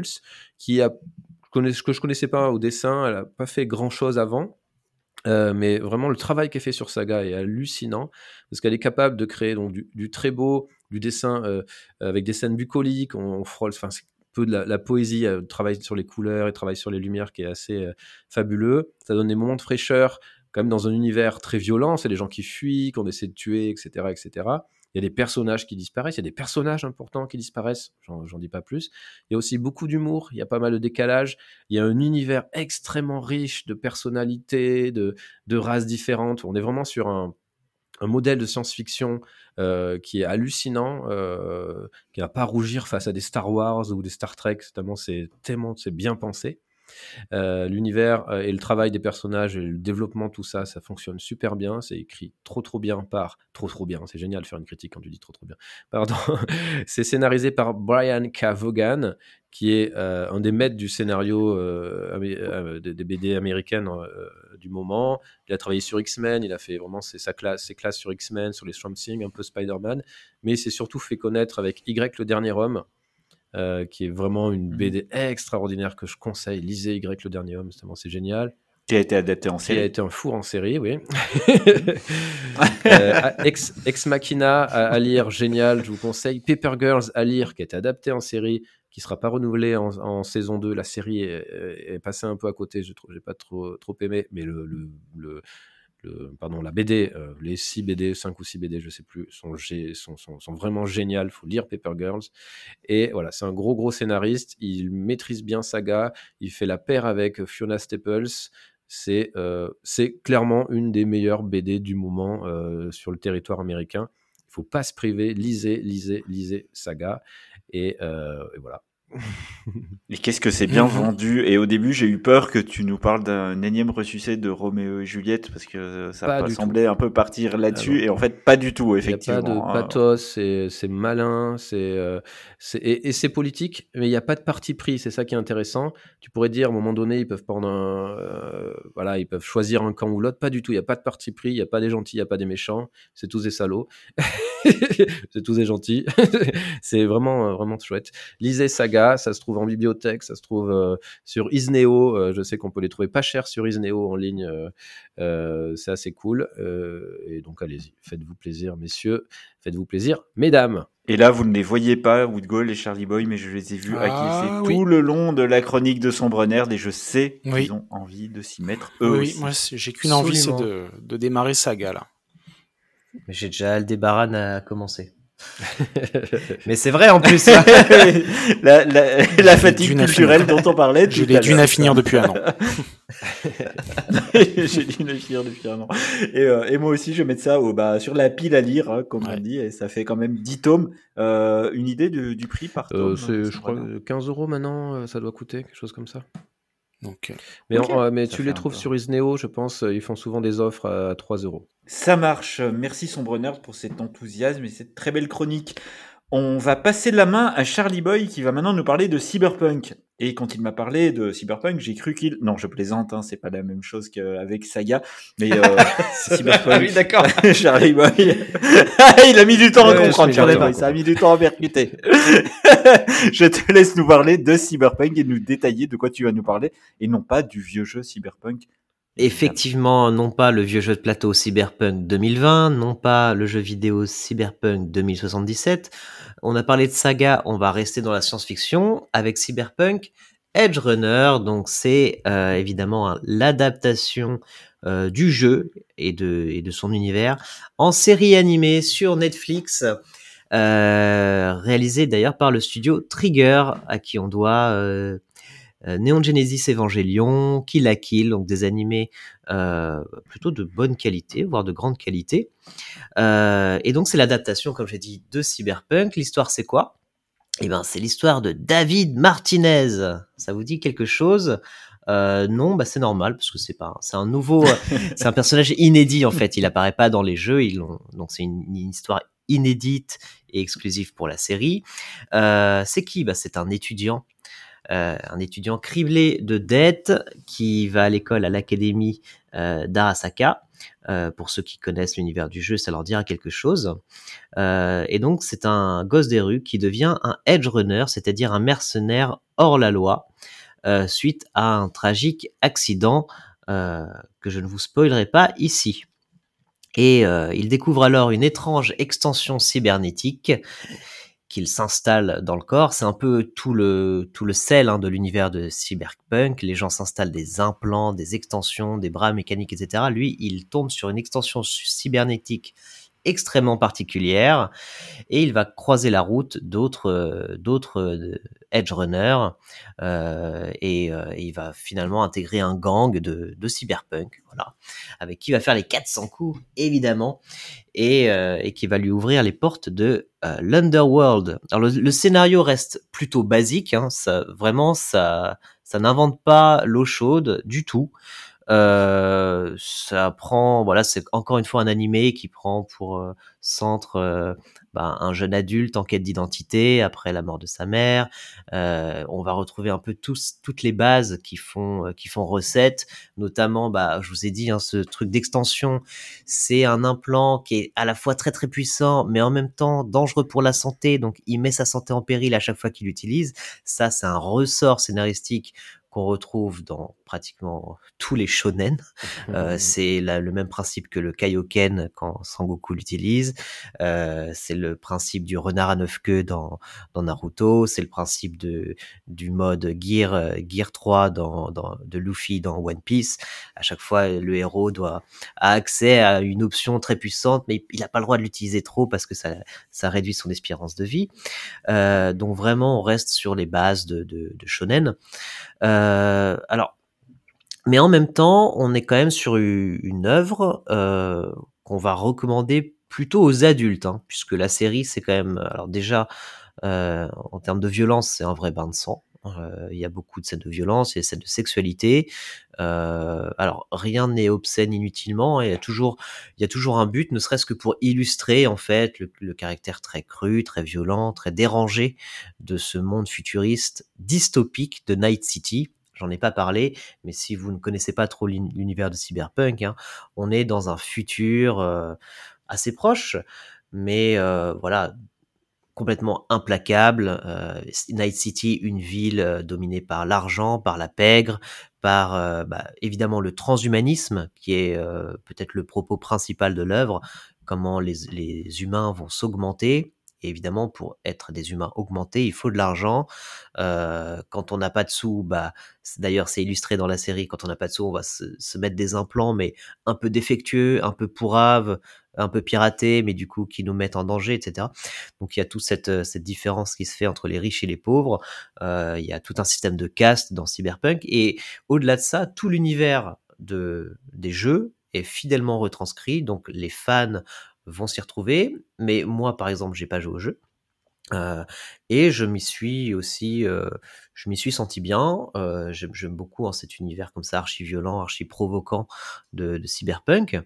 que je connaissais pas au dessin. Elle n'a pas fait grand chose avant. Mais vraiment le travail qu'elle fait sur Saga est hallucinant parce qu'elle est capable de créer donc du très beau, du dessin avec des scènes bucoliques, on frôle, c'est un peu de la poésie, elle travaille sur les couleurs, elle travaille sur les lumières qui est assez fabuleux. Ça donne des moments de fraîcheur quand même dans un univers très violent, c'est des gens qui fuient, qu'on essaie de tuer, etc., etc. Il y a des personnages qui disparaissent, il y a des personnages importants qui disparaissent, j'en dis pas plus. Il y a aussi beaucoup d'humour, il y a pas mal de décalage, il y a un univers extrêmement riche de personnalités, de races différentes. On est vraiment sur un modèle de science-fiction qui est hallucinant, qui n'a pas à rougir face à des Star Wars ou des Star Trek, tellement c'est bien pensé. L'univers et le travail des personnages et le développement, tout ça fonctionne super bien. C'est écrit trop bien trop bien. C'est génial de faire une critique quand tu dis trop bien. Pardon. C'est scénarisé par Brian K. Vaughan, qui est un des maîtres du scénario des BD américaines du moment. Il a travaillé sur X-Men, il a fait vraiment ses classes sur X-Men, sur les Swamp Thing, un peu Spider-Man, mais il s'est surtout fait connaître avec Y, le dernier homme, qui est vraiment une BD extraordinaire que je conseille. Lisez Y, le dernier homme, c'est génial. Qui a été adapté en série. Qui a été un four en série, oui. Ex Machina à lire, génial, je vous conseille. Paper Girls à lire, qui a été adapté en série, qui ne sera pas renouvelé en saison 2. La série est passée un peu à côté, je n'ai pas trop aimé, mais la BD, les 5 ou 6 BD, je sais plus, sont vraiment géniales. Il faut lire Paper Girls. Et voilà, c'est un gros scénariste. Il maîtrise bien Saga. Il fait la paire avec Fiona Staples. C'est clairement une des meilleures BD du moment sur le territoire américain. Il ne faut pas se priver. Lisez Saga. Et voilà. Et qu'est-ce que c'est bien vendu. Et au début, j'ai eu peur que tu nous parles d'un énième ressuscité de Roméo et Juliette, parce que ça semblait un peu partir là-dessus, et en fait, pas du tout, effectivement. Il n'y a pas de pathos, c'est malin, et c'est politique, mais il n'y a pas de parti pris, c'est ça qui est intéressant. Tu pourrais dire, à un moment donné, ils peuvent prendre ils peuvent choisir un camp ou l'autre, pas du tout, il n'y a pas de parti pris, il n'y a pas des gentils, il n'y a pas des méchants, c'est tous des salauds, c'est tous des gentils, c'est vraiment chouette. Lisez Saga, ça se trouve en bibliothèque, ça se trouve sur Isneo, je sais qu'on peut les trouver pas cher sur Isneo en ligne, c'est assez cool, et donc allez-y, faites-vous plaisir messieurs, faites-vous plaisir mesdames. Et là, vous ne les voyez pas, Woodgall et Charlie Boy, mais je les ai vus acquiescer tout le long de la chronique de Sombrenerd, et je sais qu'ils ont envie de s'y mettre eux aussi. Oui, moi j'ai qu'une envie, c'est de démarrer Saga là. J'ai déjà Aldébaran à commencer. Mais c'est vrai en plus. la fatigue culturelle dont on parlait. Je l'ai dû à finir depuis un an. J'ai dû la finir depuis un an. Et moi aussi, je vais mettre ça sur la pile à lire, hein, comme on dit, et ça fait quand même 10 tomes. Une idée du prix par tome? Je crois 15 € maintenant, ça doit coûter, quelque chose comme ça. Donc, mais tu les trouves sur Isneo, je pense, ils font souvent des offres à 3 €. Ça marche. Merci Sombrenerd pour cet enthousiasme et cette très belle chronique. On va passer la main à Charlie Boy qui va maintenant nous parler de Cyberpunk. Et quand il m'a parlé de Cyberpunk, j'ai cru qu'il... Non, je plaisante, hein, c'est pas la même chose qu'avec Saga. Mais Cyberpunk... Ah oui, d'accord. Charlie Boy... Il a mis du temps à comprendre, Charlie Boy. Ça a mis du temps à percuter. Je te laisse nous parler de Cyberpunk et nous détailler de quoi tu vas nous parler. Et non pas du vieux jeu Cyberpunk. Effectivement, non pas le vieux jeu de plateau Cyberpunk 2020, non pas le jeu vidéo Cyberpunk 2077. On a parlé de Saga, on va rester dans la science-fiction avec Cyberpunk Edge Runner, donc c'est évidemment l'adaptation du jeu et de son univers en série animée sur Netflix, réalisé d'ailleurs par le studio Trigger, à qui on doit Neon Genesis Evangelion, Kill la Kill, donc des animés plutôt de bonne qualité, voire de grande qualité. Et donc c'est l'adaptation, comme j'ai dit, de Cyberpunk. L'histoire, c'est quoi ? Eh ben, c'est l'histoire de David Martinez. Ça vous dit quelque chose ? Non, c'est normal parce que c'est un nouveau, c'est un personnage inédit en fait. Il apparaît pas dans les jeux. Donc c'est une histoire inédite et exclusive pour la série. C'est qui ? C'est un étudiant criblé de dettes qui va à l'école à l'académie d'Arasaka. Pour ceux qui connaissent l'univers du jeu, ça leur dira quelque chose. Et donc, c'est un gosse des rues qui devient un edge runner, c'est-à-dire un mercenaire hors la loi, suite à un tragique accident que je ne vous spoilerai pas ici. Et il découvre alors une étrange extension cybernétique qu'il s'installe dans le corps. C'est un peu tout le sel de l'univers de Cyberpunk. Les gens s'installent des implants, des extensions, des bras mécaniques, etc. Lui, il tombe sur une extension cybernétique extrêmement particulière et il va croiser la route d'autres edge runners et il va finalement intégrer un gang de cyberpunk, voilà, avec qui il va faire les 400 coups évidemment et qui va lui ouvrir les portes de l'Underworld. Alors le scénario reste plutôt basique, ça n'invente pas l'eau chaude du tout. Ça prend, voilà, c'est encore une fois un animé qui prend pour centre un jeune adulte en quête d'identité après la mort de sa mère. On va retrouver un peu toutes les bases qui font recette, notamment, je vous ai dit, ce truc d'extension, c'est un implant qui est à la fois très très puissant, mais en même temps dangereux pour la santé, donc il met sa santé en péril à chaque fois qu'il l'utilise. Ça, c'est un ressort scénaristique qu'on retrouve dans pratiquement tous les shonen. C'est le même principe que le Kaioken quand Sangoku l'utilise. C'est le principe du renard à 9 queues dans Naruto. C'est le principe du mode Gear 3 de Luffy dans One Piece. À chaque fois, le héros a accès à une option très puissante, mais il n'a pas le droit de l'utiliser trop parce que ça réduit son espérance de vie. Donc vraiment, on reste sur les bases de shonen. Alors, mais en même temps, on est quand même sur une œuvre qu'on va recommander plutôt aux adultes, puisque la série, c'est quand même, alors déjà, en termes de violence, c'est un vrai bain de sang. Il y a beaucoup de scènes de violence, il y a des scènes de sexualité. Alors, rien n'est obscène inutilement. Il y a toujours un but, ne serait-ce que pour illustrer en fait le caractère très cru, très violent, très dérangé de ce monde futuriste dystopique de Night City. J'en ai pas parlé, mais si vous ne connaissez pas trop l'univers de Cyberpunk, on est dans un futur assez proche, mais voilà, complètement implacable. Night City, une ville dominée par l'argent, par la pègre, par évidemment le transhumanisme, qui est peut-être le propos principal de l'œuvre, comment les humains vont s'augmenter. Et évidemment, pour être des humains augmentés, il faut de l'argent. Quand on n'a pas de sous, d'ailleurs c'est illustré dans la série, quand on n'a pas de sous, on va se mettre des implants, mais un peu défectueux, un peu pourraves, un peu piratés, mais du coup qui nous mettent en danger, etc. Donc il y a toute cette différence qui se fait entre les riches et les pauvres. Il y a tout un système de caste dans Cyberpunk. Et au-delà de ça, tout l'univers des jeux est fidèlement retranscrit. Donc les fans vont s'y retrouver, mais moi par exemple j'ai pas joué au jeu et je m'y suis senti bien. J'aime beaucoup cet univers comme ça, archi violent, archi provoquant de Cyberpunk.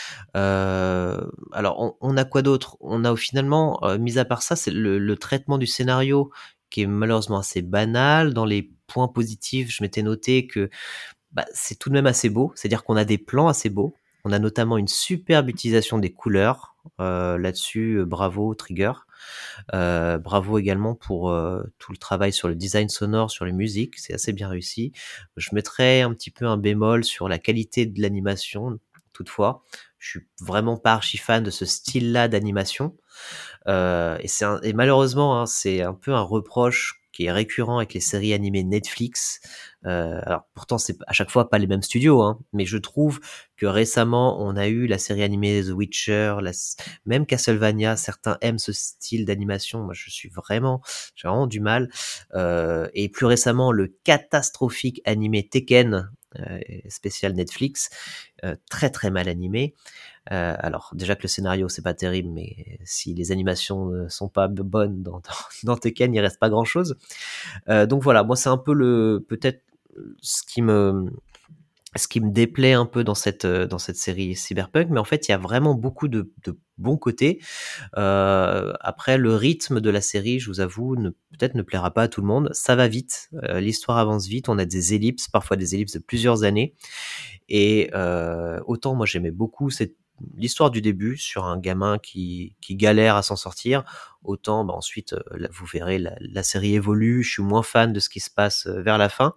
Alors on a quoi d'autre ? On a finalement, mis à part ça, c'est le traitement du scénario qui est malheureusement assez banal. Dans les points positifs, je m'étais noté que c'est tout de même assez beau, c'est-à-dire qu'on a des plans assez beaux. On a notamment une superbe utilisation des couleurs. Là-dessus, bravo Trigger. Bravo également pour tout le travail sur le design sonore, sur les musiques, c'est assez bien réussi. Je mettrais un petit peu un bémol sur la qualité de l'animation, toutefois. Je suis vraiment pas archi fan de ce style-là d'animation. Et malheureusement, c'est un peu un reproche qui est récurrent avec les séries animées Netflix. Alors pourtant c'est à chaque fois pas les mêmes studios, hein, mais je trouve que récemment on a eu la série animée The Witcher, même Castlevania. Certains aiment ce style d'animation. Moi j'ai vraiment du mal. Et plus récemment le catastrophique animé Tekken, spécial Netflix, très très mal animé. Alors déjà que le scénario c'est pas terrible, mais si les animations ne sont pas bonnes dans Tekken, il reste pas grand chose. Donc voilà, moi c'est un peu peut-être ce qui me déplaît un peu dans cette série Cyberpunk, mais en fait il y a vraiment beaucoup de bons côtés. Après le rythme de la série, je vous avoue, peut-être ne plaira pas à tout le monde. Ça va vite, l'histoire avance vite, on a des ellipses, parfois des ellipses de plusieurs années, et autant moi j'aimais beaucoup l'histoire du début sur un gamin qui galère à s'en sortir, autant ensuite là, vous verrez la série évolue. Je suis moins fan de ce qui se passe vers la fin,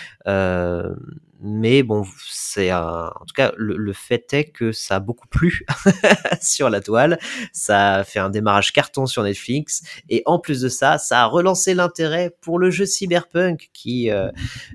mais bon, c'est en tout cas le fait est que ça a beaucoup plu sur la toile, ça a fait un démarrage carton sur Netflix, et en plus de ça a relancé l'intérêt pour le jeu Cyberpunk qui a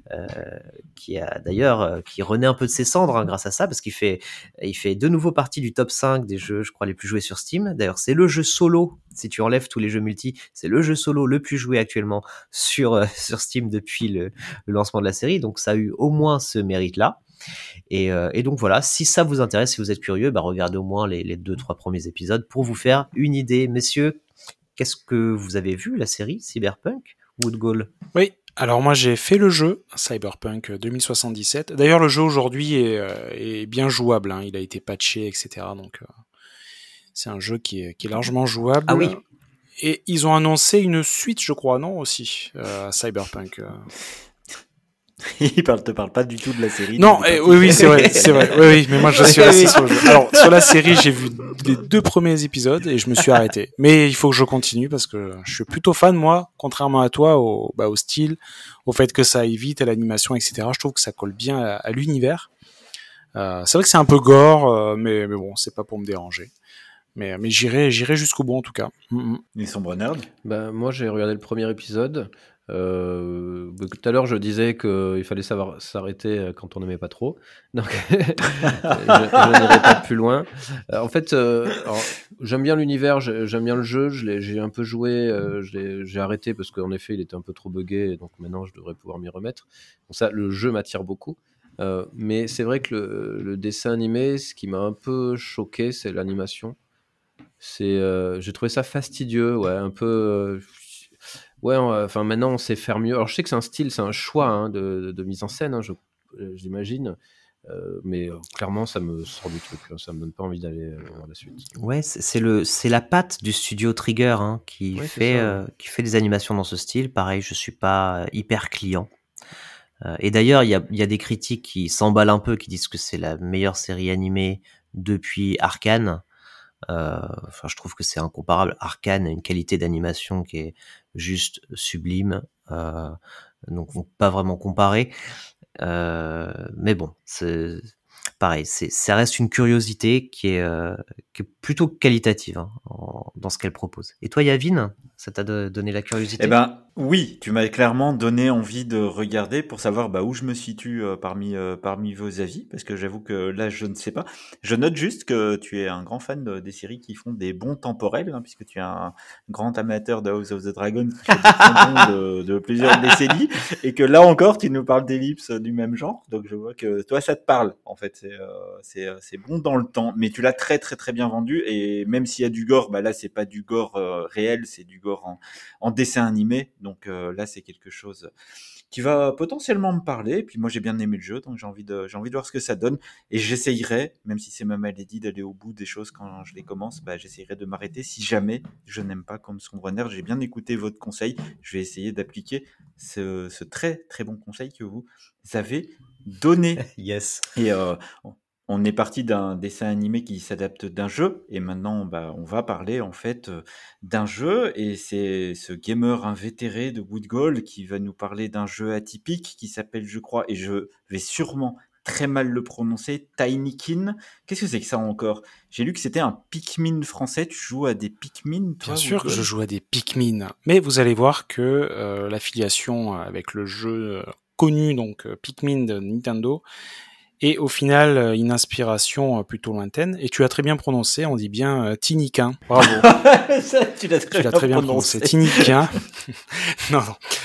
d'ailleurs qui renaît un peu de ses cendres, hein, grâce à ça, parce qu'il fait de nouveau partie du top 5 des jeux, je crois, les plus joués sur Steam. D'ailleurs, c'est le jeu solo, si tu enlèves tous les jeux multi, c'est le jeu solo le plus joué actuellement sur Steam depuis le lancement de la série, donc ça a eu au moins ce mérite-là. Et donc voilà, si ça vous intéresse, si vous êtes curieux, regardez au moins les 2-3 premiers épisodes pour vous faire une idée. Messieurs, qu'est-ce que vous avez vu, la série Cyberpunk Woodgall? Oui, alors moi j'ai fait le jeu Cyberpunk 2077. D'ailleurs le jeu aujourd'hui est bien jouable, hein. Il a été patché, etc. Donc c'est un jeu qui est largement jouable. Ah oui. Et ils ont annoncé une suite, je crois, non, aussi, Cyberpunk. Il te parle pas du tout de la série. Non, oui, c'est vrai. Oui, mais moi je suis resté sur le jeu. Alors, sur la série, j'ai vu les 2 premiers épisodes et je me suis arrêté. Mais il faut que je continue parce que je suis plutôt fan, moi, contrairement à toi, au style, au fait que ça aille vite, à l'animation, etc. Je trouve que ça colle bien à l'univers. C'est vrai que c'est un peu gore, mais bon, c'est pas pour me déranger. Mais j'irai jusqu'au bout en tout cas. Les sombres nerds. Moi j'ai regardé le premier épisode. Tout à l'heure je disais qu'il fallait savoir s'arrêter quand on n'aimait pas trop, donc je n'irai pas plus loin. En fait, j'aime bien l'univers, j'aime bien le jeu, j'ai un peu joué, j'ai arrêté parce qu'en effet il était un peu trop buggé, donc maintenant je devrais pouvoir m'y remettre. Donc ça, le jeu m'attire beaucoup. Mais c'est vrai que le dessin animé, ce qui m'a un peu choqué, c'est l'animation. J'ai trouvé ça fastidieux, ouais, un peu. Enfin maintenant on sait faire mieux. Alors je sais que c'est un style, c'est un choix, hein, de mise en scène, hein, j'imagine. Mais clairement ça me sort du truc, hein, ça me donne pas envie d'aller voir la suite. Ouais, c'est la patte du studio Trigger, hein, qui fait des animations dans ce style. Pareil, je suis pas hyper client. Et d'ailleurs, il y a des critiques qui s'emballent un peu, qui disent que c'est la meilleure série animée depuis Arcane. Enfin, je trouve que c'est incomparable. Arcane a une qualité d'animation qui est juste sublime, donc on peut pas vraiment comparer. Mais bon, c'est pareil, ça reste une curiosité qui est plutôt qualitative, hein, dans ce qu'elle propose. Et toi, Yavin, ça t'a donné la curiosité? Oui, tu m'as clairement donné envie de regarder pour savoir où je me situe parmi vos avis, parce que j'avoue que là, je ne sais pas. Je note juste que tu es un grand fan des séries qui font des bons temporels, hein, puisque tu es un grand amateur de House of the Dragon qui fait des bons de plusieurs décennies, et que là encore, tu nous parles d'ellipses du même genre. Donc je vois que toi, ça te parle. En fait, c'est bon dans le temps, mais tu l'as très très très bien vendu. Et même s'il y a du gore, là, c'est pas du gore réel, c'est du gore en dessin animé. Donc là, c'est quelque chose qui va potentiellement me parler. Et puis moi, j'ai bien aimé le jeu, donc j'ai envie de voir ce que ça donne. Et j'essayerai, même si c'est ma maladie, d'aller au bout des choses quand je les commence. J'essayerai de m'arrêter si jamais je n'aime pas comme Sombre Nerd. J'ai bien écouté votre conseil. Je vais essayer d'appliquer ce très très bon conseil que vous avez donné. Yes. Et on est parti d'un dessin animé qui s'adapte d'un jeu, et maintenant on va parler en fait d'un jeu, et c'est ce gamer invétéré de Woodgall qui va nous parler d'un jeu atypique qui s'appelle, je crois, et je vais sûrement très mal le prononcer. Tinykin. Qu'est-ce que c'est que ça encore ? J'ai lu que c'était un Pikmin français. Tu joues à des Pikmin, toi ? Bien sûr que je joue à des Pikmin. Mais vous allez voir que l'affiliation avec le jeu connu, donc Pikmin de Nintendo, est au final une inspiration plutôt lointaine. Et tu as très bien prononcé, on dit bien Tinykin. Bravo. Tu l'as très bien prononcé. Tinykin. Non.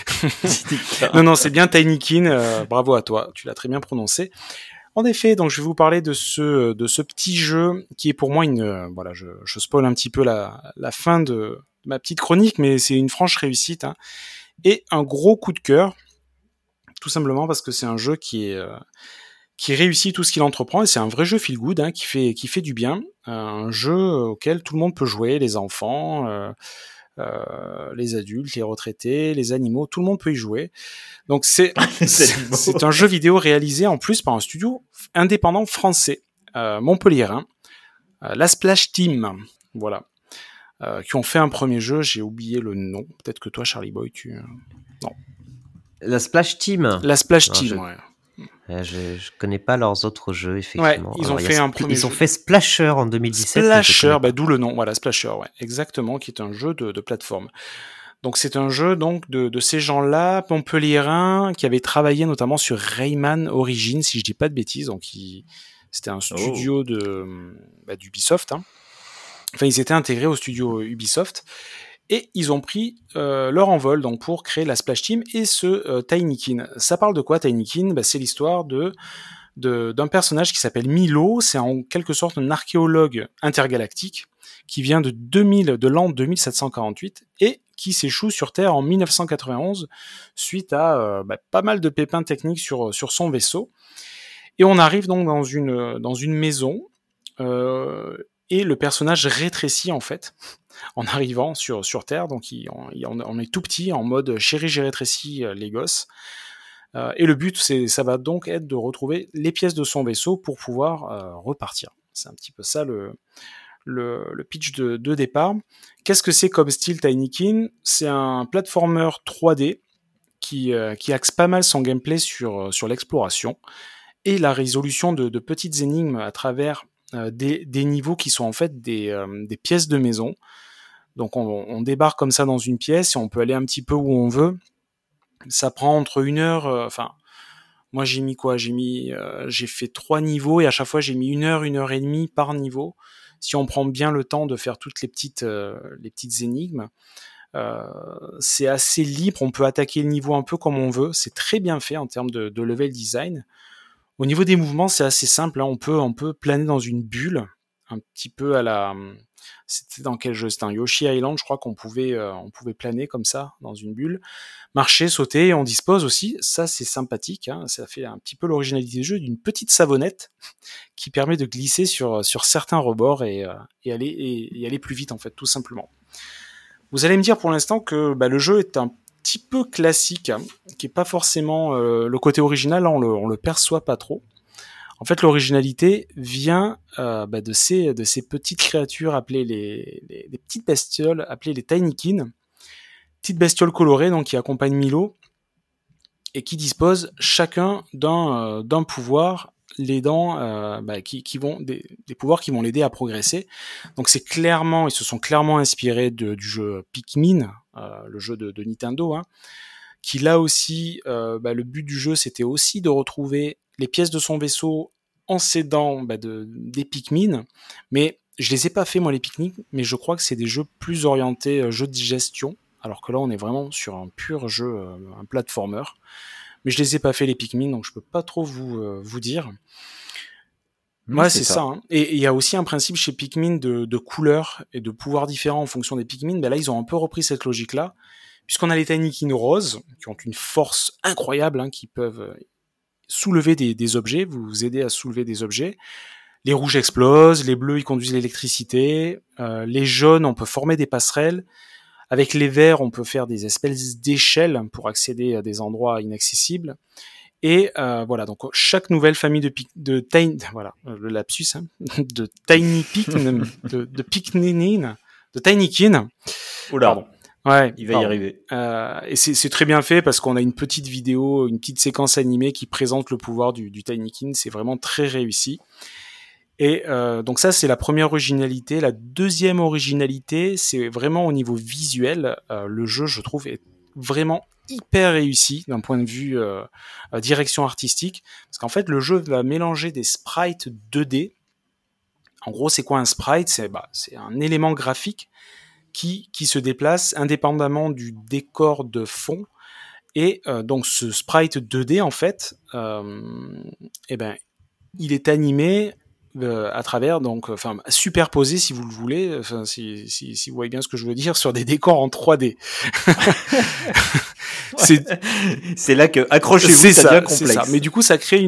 non, c'est bien Tinykin. Bravo à toi. Tu l'as très bien prononcé. En effet, donc je vais vous parler de ce petit jeu qui est pour moi voilà, je spoil un petit peu la fin de ma petite chronique, mais c'est une franche réussite, hein, et un gros coup de cœur, tout simplement parce que c'est un jeu qui réussit tout ce qu'il entreprend, et c'est un vrai jeu feel good, hein, qui fait du bien, un jeu auquel tout le monde peut jouer, les enfants, les adultes, les retraités, les animaux, tout le monde peut y jouer. Donc c'est un jeu vidéo réalisé en plus par un studio indépendant français, montpelliérain, la Splash Team, voilà, qui ont fait un premier jeu, j'ai oublié le nom, peut-être que toi Charlie Boy non. La Splash Team. La Splash Team, ouais. Je connais pas leurs autres jeux, effectivement. Ouais, ils ont fait un premier jeu. Ils ont fait Splasher en 2017. Splasher, d'où le nom, voilà, Splasher, ouais, exactement, qui est un jeu de plateforme. Donc c'est un jeu donc de ces gens-là, montpelliérains, qui avaient travaillé notamment sur Rayman Origins, si je dis pas de bêtises. Donc c'était un studio d'Ubisoft, hein. Enfin, ils étaient intégrés au studio Ubisoft. Et ils ont pris leur envol donc pour créer la Splash Team et ce Tinykin. Ça parle de quoi, Tinykin ? C'est l'histoire d'un personnage qui s'appelle Milo. C'est en quelque sorte un archéologue intergalactique qui vient de l'an 2748 et qui s'échoue sur Terre en 1991 suite à pas mal de pépins techniques sur son vaisseau. Et on arrive donc dans une maison et le personnage rétrécit en fait en arrivant sur Terre, donc on est tout petit, en mode chérie j'ai rétréci les gosses, et le but ça va donc être de retrouver les pièces de son vaisseau pour pouvoir repartir. C'est un petit peu ça le pitch de départ. Qu'est-ce que c'est comme style Tinykin ? C'est un platformer 3D qui axe pas mal son gameplay sur l'exploration et la résolution de petites énigmes à travers des niveaux qui sont en fait des pièces de maison. Donc on débarque comme ça dans une pièce et on peut aller un petit peu où on veut. Ça prend entre 1 heure, moi j'ai mis quoi ? J'ai fait 3 niveaux et à chaque fois j'ai mis 1 heure, 1 heure et demie par niveau. Si on prend bien le temps de faire toutes les petites énigmes, c'est assez libre, on peut attaquer le niveau un peu comme on veut. C'est très bien fait en termes de level design. Au niveau des mouvements, c'est assez simple, hein. On peut planer dans une bulle, un petit peu à la... C'était dans quel jeu ? C'était un Yoshi Island, je crois qu'on pouvait planer comme ça, dans une bulle, marcher, sauter, et on dispose aussi, ça c'est sympathique, hein, ça fait un petit peu l'originalité du jeu, d'une petite savonnette qui permet de glisser sur certains rebords et aller plus vite en fait, tout simplement. Vous allez me dire pour l'instant que le jeu est un petit peu classique, hein, qui est pas forcément le côté original, là, on le perçoit pas trop. En fait, l'originalité vient de ces petites créatures appelées les petites bestioles, appelées les Tinykin, petites bestioles colorées donc qui accompagnent Milo et qui disposent chacun d'un pouvoir l'aidant, qui vont des pouvoirs qui vont l'aider à progresser. Donc ils se sont clairement inspirés du jeu Pikmin, le jeu de Nintendo, hein, qui là aussi, le but du jeu c'était aussi de retrouver les pièces de son vaisseau en s'aidant des Pikmin, mais je les ai pas fait moi les Pikmin, mais je crois que c'est des jeux plus orientés jeux de gestion, alors que là on est vraiment sur un pur jeu, un platformer, mais je les ai pas fait les Pikmin, donc je peux pas trop vous dire. Ouais, c'est ça. Hein. Et il y a aussi un principe chez Pikmin de couleurs et de pouvoirs différents en fonction des Pikmin. Là, ils ont un peu repris cette logique-là, puisqu'on a les Tinykin roses, qui ont une force incroyable, hein, qui peuvent soulever des objets, vous aider à soulever des objets. Les rouges explosent, les bleus, ils conduisent l'électricité, les jaunes, on peut former des passerelles. Avec les verts, on peut faire des espèces d'échelles pour accéder à des endroits inaccessibles. Et voilà, donc chaque nouvelle famille de Tinykin, Tinykin. Oula. Pardon. Ouais, il va y arriver. Et c'est très bien fait parce qu'on a une petite vidéo, une petite séquence animée qui présente le pouvoir du Tinykin. C'est vraiment très réussi. Et donc ça, c'est la première originalité. La deuxième originalité, c'est vraiment au niveau visuel. Le jeu, je trouve, est vraiment hyper réussi d'un point de vue direction artistique. Parce qu'en fait, le jeu va mélanger des sprites 2D. En gros, c'est quoi un sprite ? C'est un élément graphique qui se déplace indépendamment du décor de fond. Et donc ce sprite 2D, en fait, il est animé à travers, donc, superposé, si vous le voulez, si vous voyez bien ce que je veux dire, sur des décors en 3D. C'est là que, accrochez-vous, ça devient complexe. C'est ça. Mais du coup, ça crée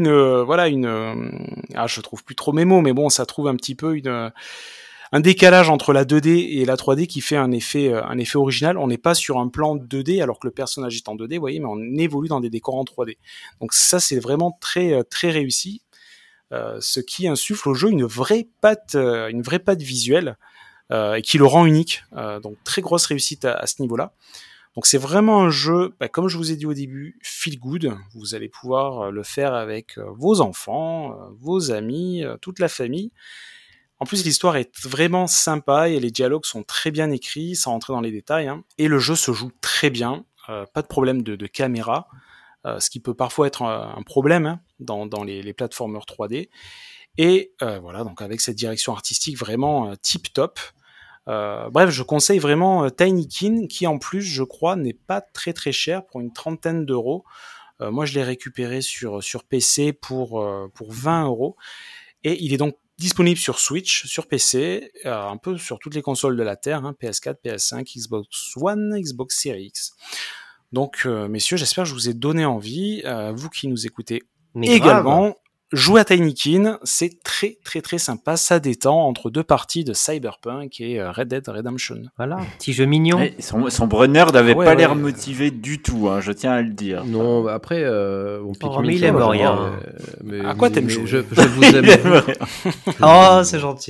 je trouve plus trop mes mots, mais bon, ça trouve un petit peu un décalage entre la 2D et la 3D qui fait un effet original. On n'est pas sur un plan 2D alors que le personnage est en 2D, vous voyez, mais on évolue dans des décors en 3D. Donc ça, c'est vraiment très, très réussi. Ce qui insuffle au jeu une vraie patte visuelle et qui le rend unique. Donc très grosse réussite à ce niveau-là. Donc c'est vraiment un jeu, comme je vous ai dit au début, feel good. Vous allez pouvoir le faire avec vos enfants, vos amis, toute la famille. En plus, l'histoire est vraiment sympa et les dialogues sont très bien écrits, sans rentrer dans les détails. Et le jeu se joue très bien, pas de problème de caméra. Ce qui peut parfois être un problème dans les platformers 3D. Et voilà, donc avec cette direction artistique vraiment tip top. Bref, je conseille vraiment Tinykin, qui en plus, je crois, n'est pas très très cher, pour une 30aine d'euros. Moi, je l'ai récupéré sur PC pour 20 euros. Et il est donc disponible sur Switch, sur PC, un peu sur toutes les consoles de la Terre, PS4, PS5, Xbox One, Xbox Series X. Donc, messieurs, j'espère que je vous ai donné envie, vous qui nous écoutez également. Jouez à Tinykin, c'est très très très sympa, ça détend entre deux parties de Cyberpunk et Red Dead Redemption. Voilà, petit jeu mignon. Ouais, son Brunner n'avait pas l'air motivé du tout, je tiens à le dire. Non, après, mais il aime rien. À quoi t'aimes jouer ? Je vous aime. Oh, c'est gentil.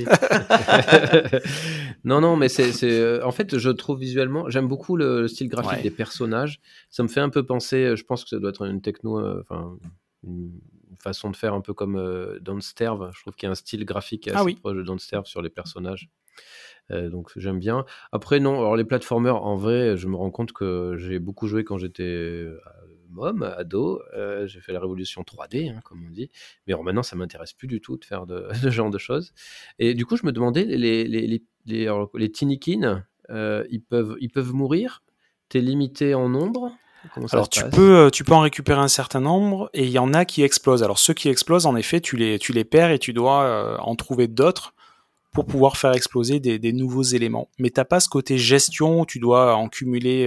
Non, mais c'est en fait, je trouve visuellement, j'aime beaucoup le style graphique des personnages. Ça me fait un peu penser, je pense que ça doit être une techno, une façon de faire un peu comme Don't Starve. Je trouve qu'il y a un style graphique assez proche de Don't Starve sur les personnages. Donc j'aime bien. Après non, alors les platformers, en vrai, je me rends compte que j'ai beaucoup joué quand j'étais ado. J'ai fait la révolution 3D, comme on dit. Mais alors, maintenant, ça m'intéresse plus du tout de faire de ce genre de choses. Et du coup, je me demandais, les Tinykin, ils peuvent mourir. T'es limité en nombre. Alors tu peux en récupérer un certain nombre et il y en a qui explosent. Alors ceux qui explosent, en effet, tu les perds et tu dois en trouver d'autres pour pouvoir faire exploser des nouveaux éléments. Mais t'as pas ce côté gestion où tu dois en cumuler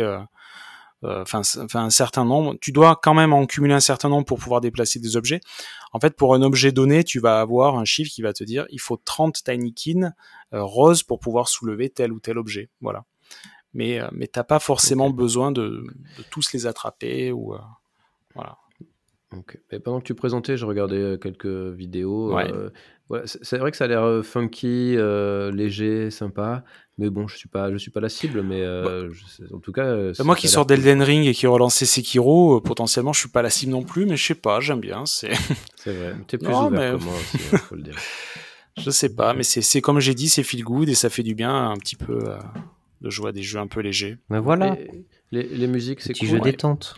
un certain nombre. Tu dois quand même en cumuler un certain nombre pour pouvoir déplacer des objets. En fait, pour un objet donné, tu vas avoir un chiffre qui va te dire il faut 30 Tinykin roses pour pouvoir soulever tel ou tel objet. Voilà. Mais t'as pas forcément besoin de tous les attraper ou voilà. Okay. Et pendant que tu présentais, je regardais quelques vidéos. Ouais. Voilà, c'est vrai que ça a l'air funky, léger, sympa. Mais bon, je suis pas la cible. Mais en tout cas, moi qui sors d'Elden Ring et qui relancé Sekiro, potentiellement, je suis pas la cible non plus. Mais je sais pas, j'aime bien. C'est vrai. T'es plus ouvert que moi aussi, faut le dire. Je sais pas, mais c'est comme j'ai dit, c'est feel good et ça fait du bien un petit peu. De jouer à des jeux un peu légers. Mais voilà. Les musiques, c'est cool. Petit jeu détente.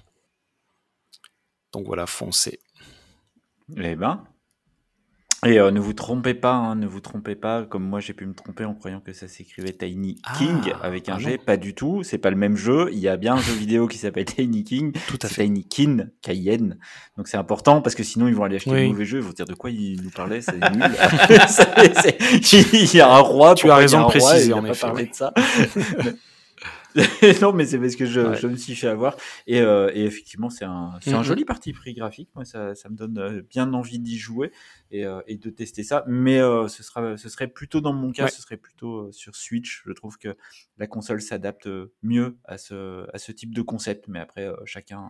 Donc voilà, foncez. Eh ben. Et ne vous trompez pas, comme moi j'ai pu me tromper en croyant que ça s'écrivait Tiny King avec un G, pas du tout, c'est pas le même jeu, il y a bien un jeu vidéo qui s'appelle Tiny King, tout à fait. Tinykin, Cayenne, donc c'est important parce que sinon ils vont aller acheter le mauvais jeu, ils vont se dire de quoi il nous parlait, c'est nul. Il y a un roi, tu as raison de préciser, on a parlé de ça. Non, mais c'est parce que je me suis fait avoir. Et effectivement, c'est un joli parti pris graphique. Moi, ça me donne bien envie d'y jouer et de tester ça. Mais ce serait plutôt, dans mon cas, ce serait plutôt sur Switch. Je trouve que la console s'adapte mieux à ce type de concept. Mais après, chacun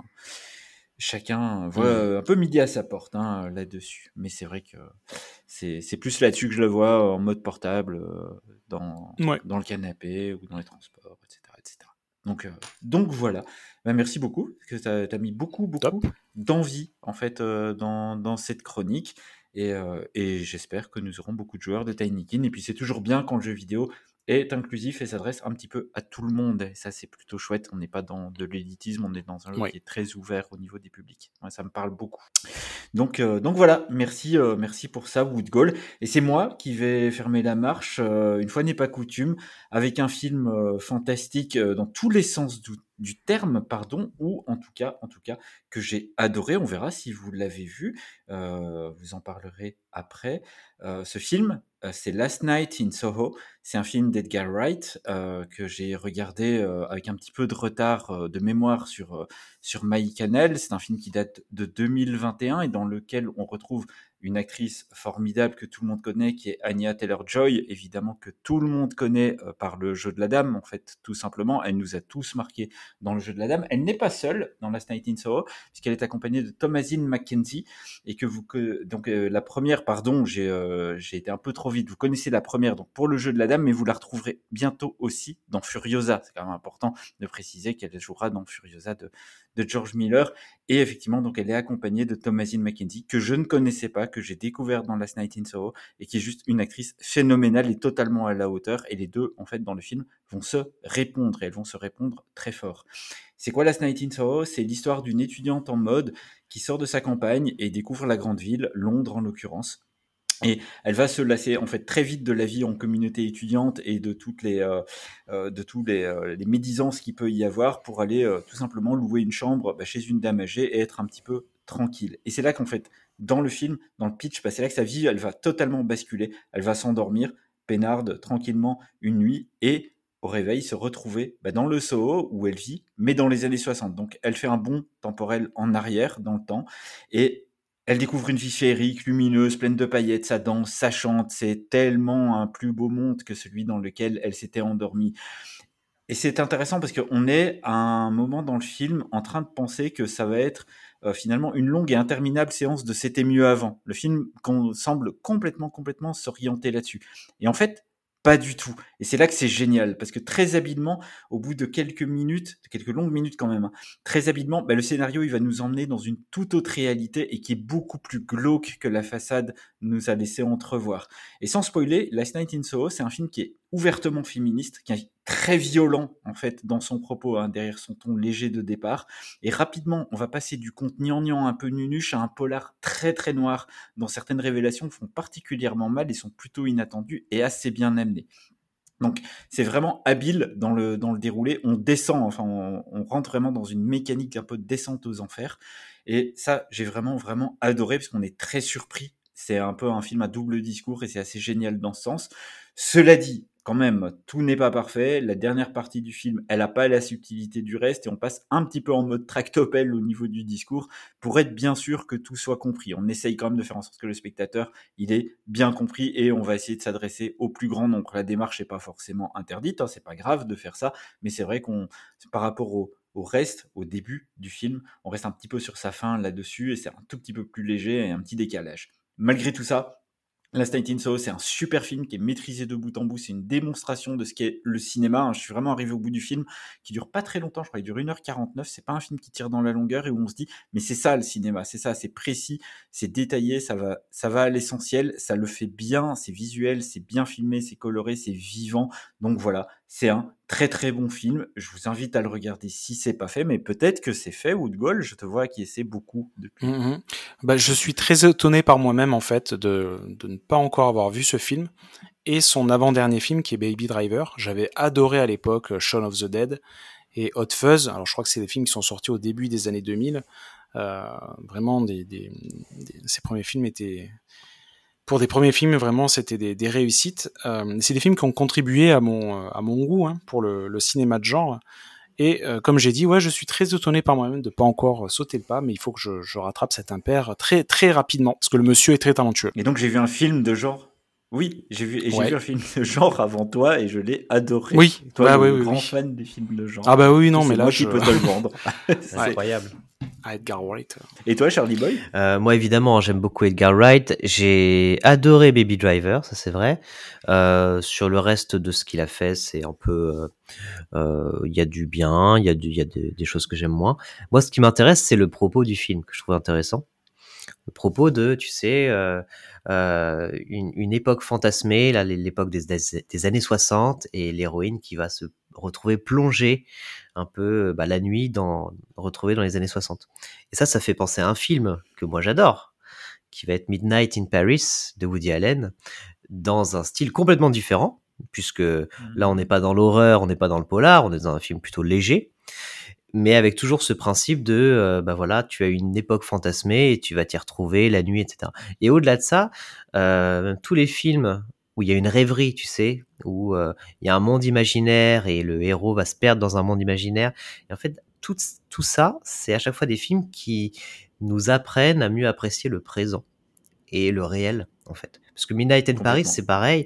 voit un peu midi à sa porte là-dessus. Mais c'est vrai que c'est plus là-dessus que je le vois en mode portable, dans le canapé ou dans les transports, etc. Donc voilà. Merci beaucoup, parce que t'as mis beaucoup d'envie en fait dans cette chronique. Et j'espère que nous aurons beaucoup de joueurs de Tinykin. Et puis c'est toujours bien quand le jeu vidéo est inclusif et s'adresse un petit peu à tout le monde. Et ça, c'est plutôt chouette. On n'est pas dans de l'élitisme, on est dans un jeu qui est très ouvert au niveau des publics. Ouais, ça me parle beaucoup. Donc voilà, merci pour ça, Woodgall. Et c'est moi qui vais fermer la marche, une fois n'est pas coutume, avec un film fantastique dans tous les sens du terme, ou en tout cas que j'ai adoré. On verra si vous l'avez vu. Vous en parlerez après. Ce film, c'est Last Night in Soho. C'est un film d'Edgar Wright que j'ai regardé avec un petit peu de retard de mémoire sur MyCanal. C'est un film qui date de 2021 et dans lequel on retrouve une actrice formidable que tout le monde connaît, qui est Anya Taylor-Joy, évidemment que tout le monde connaît par le jeu de la dame, en fait, tout simplement. Elle nous a tous marqués dans le jeu de la dame. Elle n'est pas seule dans Last Night in Soho, puisqu'elle est accompagnée de Thomasine McKenzie, et la première, j'ai été un peu trop vite, vous connaissez la première donc pour le jeu de la dame, mais vous la retrouverez bientôt aussi dans Furiosa. C'est quand même important de préciser qu'elle jouera dans Furiosa de George Miller, et effectivement donc elle est accompagnée de Thomasine McKenzie, que je ne connaissais pas, que j'ai découvert dans Last Night in Soho, et qui est juste une actrice phénoménale et totalement à la hauteur, et les deux en fait dans le film vont se répondre, et elles vont se répondre très fort. C'est quoi Last Night in Soho ? C'est l'histoire d'une étudiante en mode qui sort de sa campagne et découvre la grande ville, Londres en l'occurrence. Et elle va se lasser en fait très vite de la vie en communauté étudiante et de tous les médisances qu'il peut y avoir pour aller tout simplement louer une chambre chez une dame âgée et être un petit peu tranquille. Et c'est là qu'en fait, dans le film, dans le pitch, c'est là que sa vie, elle va totalement basculer. Elle va s'endormir, peinarde, tranquillement, une nuit, et au réveil, se retrouver dans le Soho où elle vit, mais dans les années 60. Donc elle fait un bond temporel en arrière dans le temps, et elle découvre une vie féerique, lumineuse, pleine de paillettes, ça danse, ça chante, c'est tellement un plus beau monde que celui dans lequel elle s'était endormie. Et c'est intéressant parce qu'on est à un moment dans le film en train de penser que ça va être finalement une longue et interminable séance de C'était mieux avant. Le film semble complètement s'orienter là-dessus. Et en fait, pas du tout. Et c'est là que c'est génial, parce que très habilement, au bout de quelques longues minutes quand même, très habilement, le scénario il va nous emmener dans une toute autre réalité et qui est beaucoup plus glauque que la façade nous a laissé entrevoir. Et sans spoiler, Last Night in Soho, c'est un film qui est ouvertement féministe, qui est très violent en fait dans son propos, derrière son ton léger de départ. Et rapidement, on va passer du conte gnangnan un peu nunuche à un polar très très noir, dont certaines révélations font particulièrement mal et sont plutôt inattendues et assez bien amenées. Donc c'est vraiment habile dans le déroulé. On descend, on rentre vraiment dans une mécanique un peu de descente aux enfers. Et ça, j'ai vraiment adoré, parce qu'on est très surpris. C'est un peu un film à double discours et c'est assez génial dans ce sens. Cela dit, quand même, tout n'est pas parfait. La dernière partie du film, elle n'a pas la subtilité du reste, et on passe un petit peu en mode tractopelle au niveau du discours pour être bien sûr que tout soit compris. On essaye quand même de faire en sorte que le spectateur, il est bien compris, et on va essayer de s'adresser au plus grand nombre. La démarche n'est pas forcément interdite, c'est pas grave de faire ça, mais c'est vrai par rapport au reste, au début du film, on reste un petit peu sur sa fin là-dessus, et c'est un tout petit peu plus léger et un petit décalage. Malgré tout ça, Last Night in Soho, c'est un super film qui est maîtrisé de bout en bout. C'est une démonstration de ce qu'est le cinéma. Je suis vraiment arrivé au bout du film, qui dure pas très longtemps. Je crois qu'il dure 1h49. C'est pas un film qui tire dans la longueur et où on se dit, mais c'est ça le cinéma. C'est ça, c'est précis, c'est détaillé, ça va à l'essentiel. Ça le fait bien, c'est visuel, c'est bien filmé, c'est coloré, c'est vivant. Donc voilà, c'est un très très bon film. Je vous invite à le regarder si c'est pas fait, mais peut-être que c'est fait. Woodgall, je te vois acquiescer beaucoup depuis. Je suis très étonné par moi-même en fait de ne pas encore avoir vu ce film et son avant-dernier film qui est Baby Driver. J'avais adoré à l'époque Shaun of the Dead et Hot Fuzz. Alors je crois que c'est des films qui sont sortis au début des années 2000. Vraiment, ces premiers films étaient... Pour des premiers films, vraiment, c'était des réussites. C'est des films qui ont contribué à mon goût pour le cinéma de genre. Et comme j'ai dit, je suis très étonné par moi-même de pas encore sauter le pas, mais il faut que je rattrape cet impair très très rapidement, parce que le monsieur est très talentueux. Et donc j'ai vu un film de genre. Oui, j'ai vu un film de genre avant toi et je l'ai adoré. Oui, toi, grand fan des films de genre. Ah bah oui, non, mais là moi qui peux te le vendre. C'est incroyable. Edgar Wright. Et toi, Charlie Boy? Moi, évidemment, j'aime beaucoup Edgar Wright. J'ai adoré Baby Driver, ça c'est vrai. Sur le reste de ce qu'il a fait, c'est un peu... Il y a du bien, il y a des choses que j'aime moins. Moi, ce qui m'intéresse, c'est le propos du film, que je trouve intéressant. Le propos de, tu sais, une époque fantasmée, là, l'époque des années 60, et l'héroïne qui va se retrouver plongée un peu la nuit retrouvée dans les années 60. Et ça fait penser à un film que moi j'adore, qui va être Midnight in Paris de Woody Allen, dans un style complètement différent, puisque là on n'est pas dans l'horreur, on n'est pas dans le polar, on est dans un film plutôt léger, mais avec toujours ce principe de voilà, tu as une époque fantasmée et tu vas t'y retrouver la nuit, etc. Et au-delà de ça, tous les films où il y a une rêverie, tu sais, où il y a un monde imaginaire et le héros va se perdre dans un monde imaginaire. Et en fait, tout ça, c'est à chaque fois des films qui nous apprennent à mieux apprécier le présent et le réel, en fait. Parce que Midnight in Paris, c'est pareil.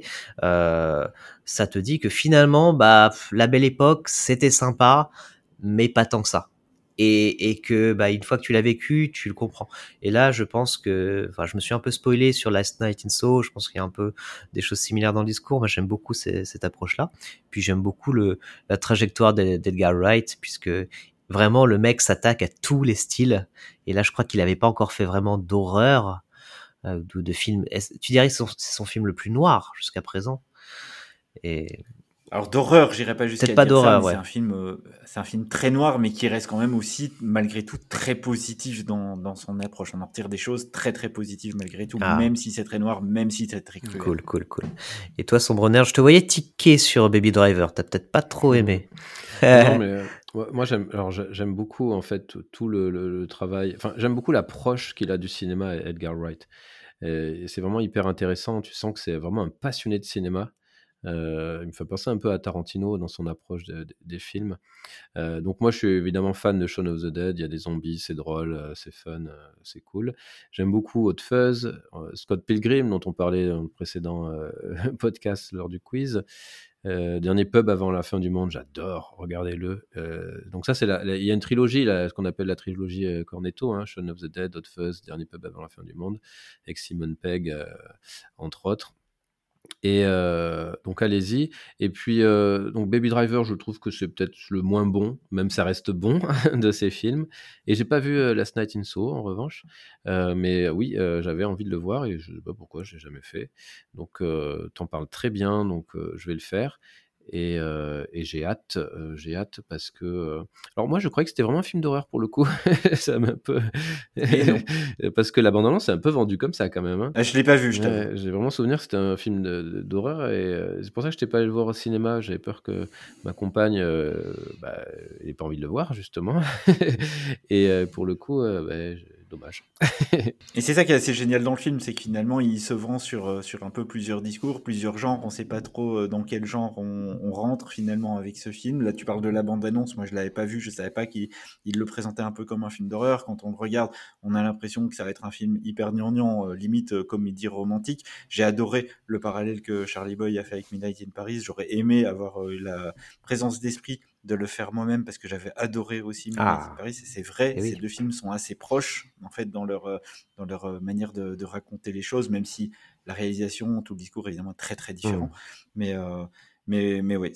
Ça te dit que finalement, la belle époque, c'était sympa, mais pas tant que ça. Et que une fois que tu l'as vécu, tu le comprends. Et là, je pense que, je me suis un peu spoilé sur Last Night in Soho. Je pense qu'il y a un peu des choses similaires dans le discours. Moi, j'aime beaucoup cette approche-là. Puis j'aime beaucoup la trajectoire d'Edgar Wright, puisque vraiment le mec s'attaque à tous les styles. Et là, je crois qu'il n'avait pas encore fait vraiment d'horreur, de film. Tu dirais que c'est son film le plus noir jusqu'à présent. Et alors d'horreur, j'irais pas jusqu'à dire pas d'horreur, ça, mais ouais. c'est un film très noir, mais qui reste quand même aussi, malgré tout, très positif dans son approche. On en retire des choses très très positives malgré tout, même si c'est très noir, même si c'est très cruel. Cool. Et toi, Sombrener, je te voyais tiquer sur Baby Driver, t'as peut-être pas trop aimé. Non, mais moi j'aime beaucoup en fait tout le travail, enfin j'aime beaucoup l'approche qu'il a du cinéma, Edgar Wright. Et c'est vraiment hyper intéressant, tu sens que c'est vraiment un passionné de cinéma. Il me fait penser un peu à Tarantino dans son approche des films. Donc moi je suis évidemment fan de Shaun of the Dead, il y a des zombies, c'est drôle, c'est fun, c'est cool. J'aime beaucoup Hot Fuzz, Scott Pilgrim dont on parlait dans le précédent podcast lors du quiz. Dernier pub avant la fin du monde, j'adore, regardez-le. Donc ça il y a une trilogie là, ce qu'on appelle la trilogie Cornetto, Shaun of the Dead, Hot Fuzz, Dernier pub avant la fin du monde, avec Simon Pegg entre autres. Et donc allez-y. Et puis donc Baby Driver, je trouve que c'est peut-être le moins bon, même ça reste bon de ces films. Et j'ai pas vu Last Night in Soho en revanche, mais oui, j'avais envie de le voir et je sais pas pourquoi je l'ai jamais fait. Donc t'en parles très bien, donc je vais le faire. Et j'ai hâte parce que alors moi je croyais que c'était vraiment un film d'horreur pour le coup. Ça m'a un peu parce que la bande-annonce c'est un peu vendu comme ça quand même, je l'ai pas vu, je t'avoue. J'ai vraiment souvenir que c'était un film d'horreur et c'est pour ça que je n'étais pas allé le voir au cinéma. J'avais peur que ma compagne ait pas envie de le voir justement. Et pour le coup dommage. Et c'est ça qui est assez génial dans le film, c'est que finalement il se vend sur un peu plusieurs discours, plusieurs genres. On sait pas trop dans quel genre on rentre finalement avec ce film. Là tu parles de la bande-annonce, moi je l'avais pas vu, je savais pas qu'il le présentait un peu comme un film d'horreur. Quand on le regarde, on a l'impression que ça va être un film hyper gnangnan, limite comédie romantique. J'ai adoré le parallèle que Charlie Boy a fait avec Midnight in Paris. J'aurais aimé avoir la présence d'esprit de le faire moi-même parce que j'avais adoré aussi Midnight in Paris. C'est vrai, ces deux films sont assez proches en fait dans leur manière de raconter les choses, même si la réalisation, tout le discours est évidemment très très différent. Mais oui,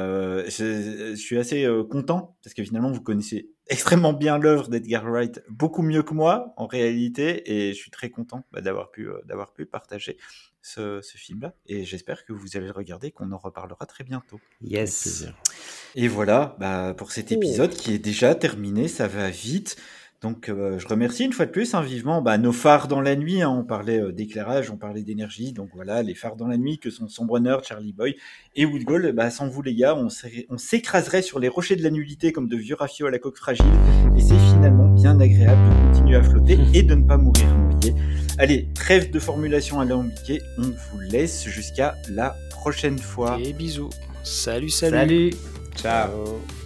je suis assez content parce que finalement vous connaissez extrêmement bien l'œuvre d'Edgar Wright, beaucoup mieux que moi en réalité, et je suis très content d'avoir pu partager ce film-là, et j'espère que vous allez le regarder, qu'on en reparlera très bientôt. Yes. Et voilà, pour cet épisode qui est déjà terminé, ça va vite. Donc je remercie une fois de plus vivement nos phares dans la nuit, on parlait d'éclairage, on parlait d'énergie, donc voilà les phares dans la nuit que sont Sombrener, Charlie Boy et Woodgall. Sans vous les gars, on s'écraserait sur les rochers de la nullité comme de vieux rafiots à la coque fragile, et c'est finalement bien agréable de continuer à flotter et de ne pas mourir noyé. Allez, trêve de formulation alambiquée, on vous laisse jusqu'à la prochaine fois. Et bisous. Salut. Salut. Ciao.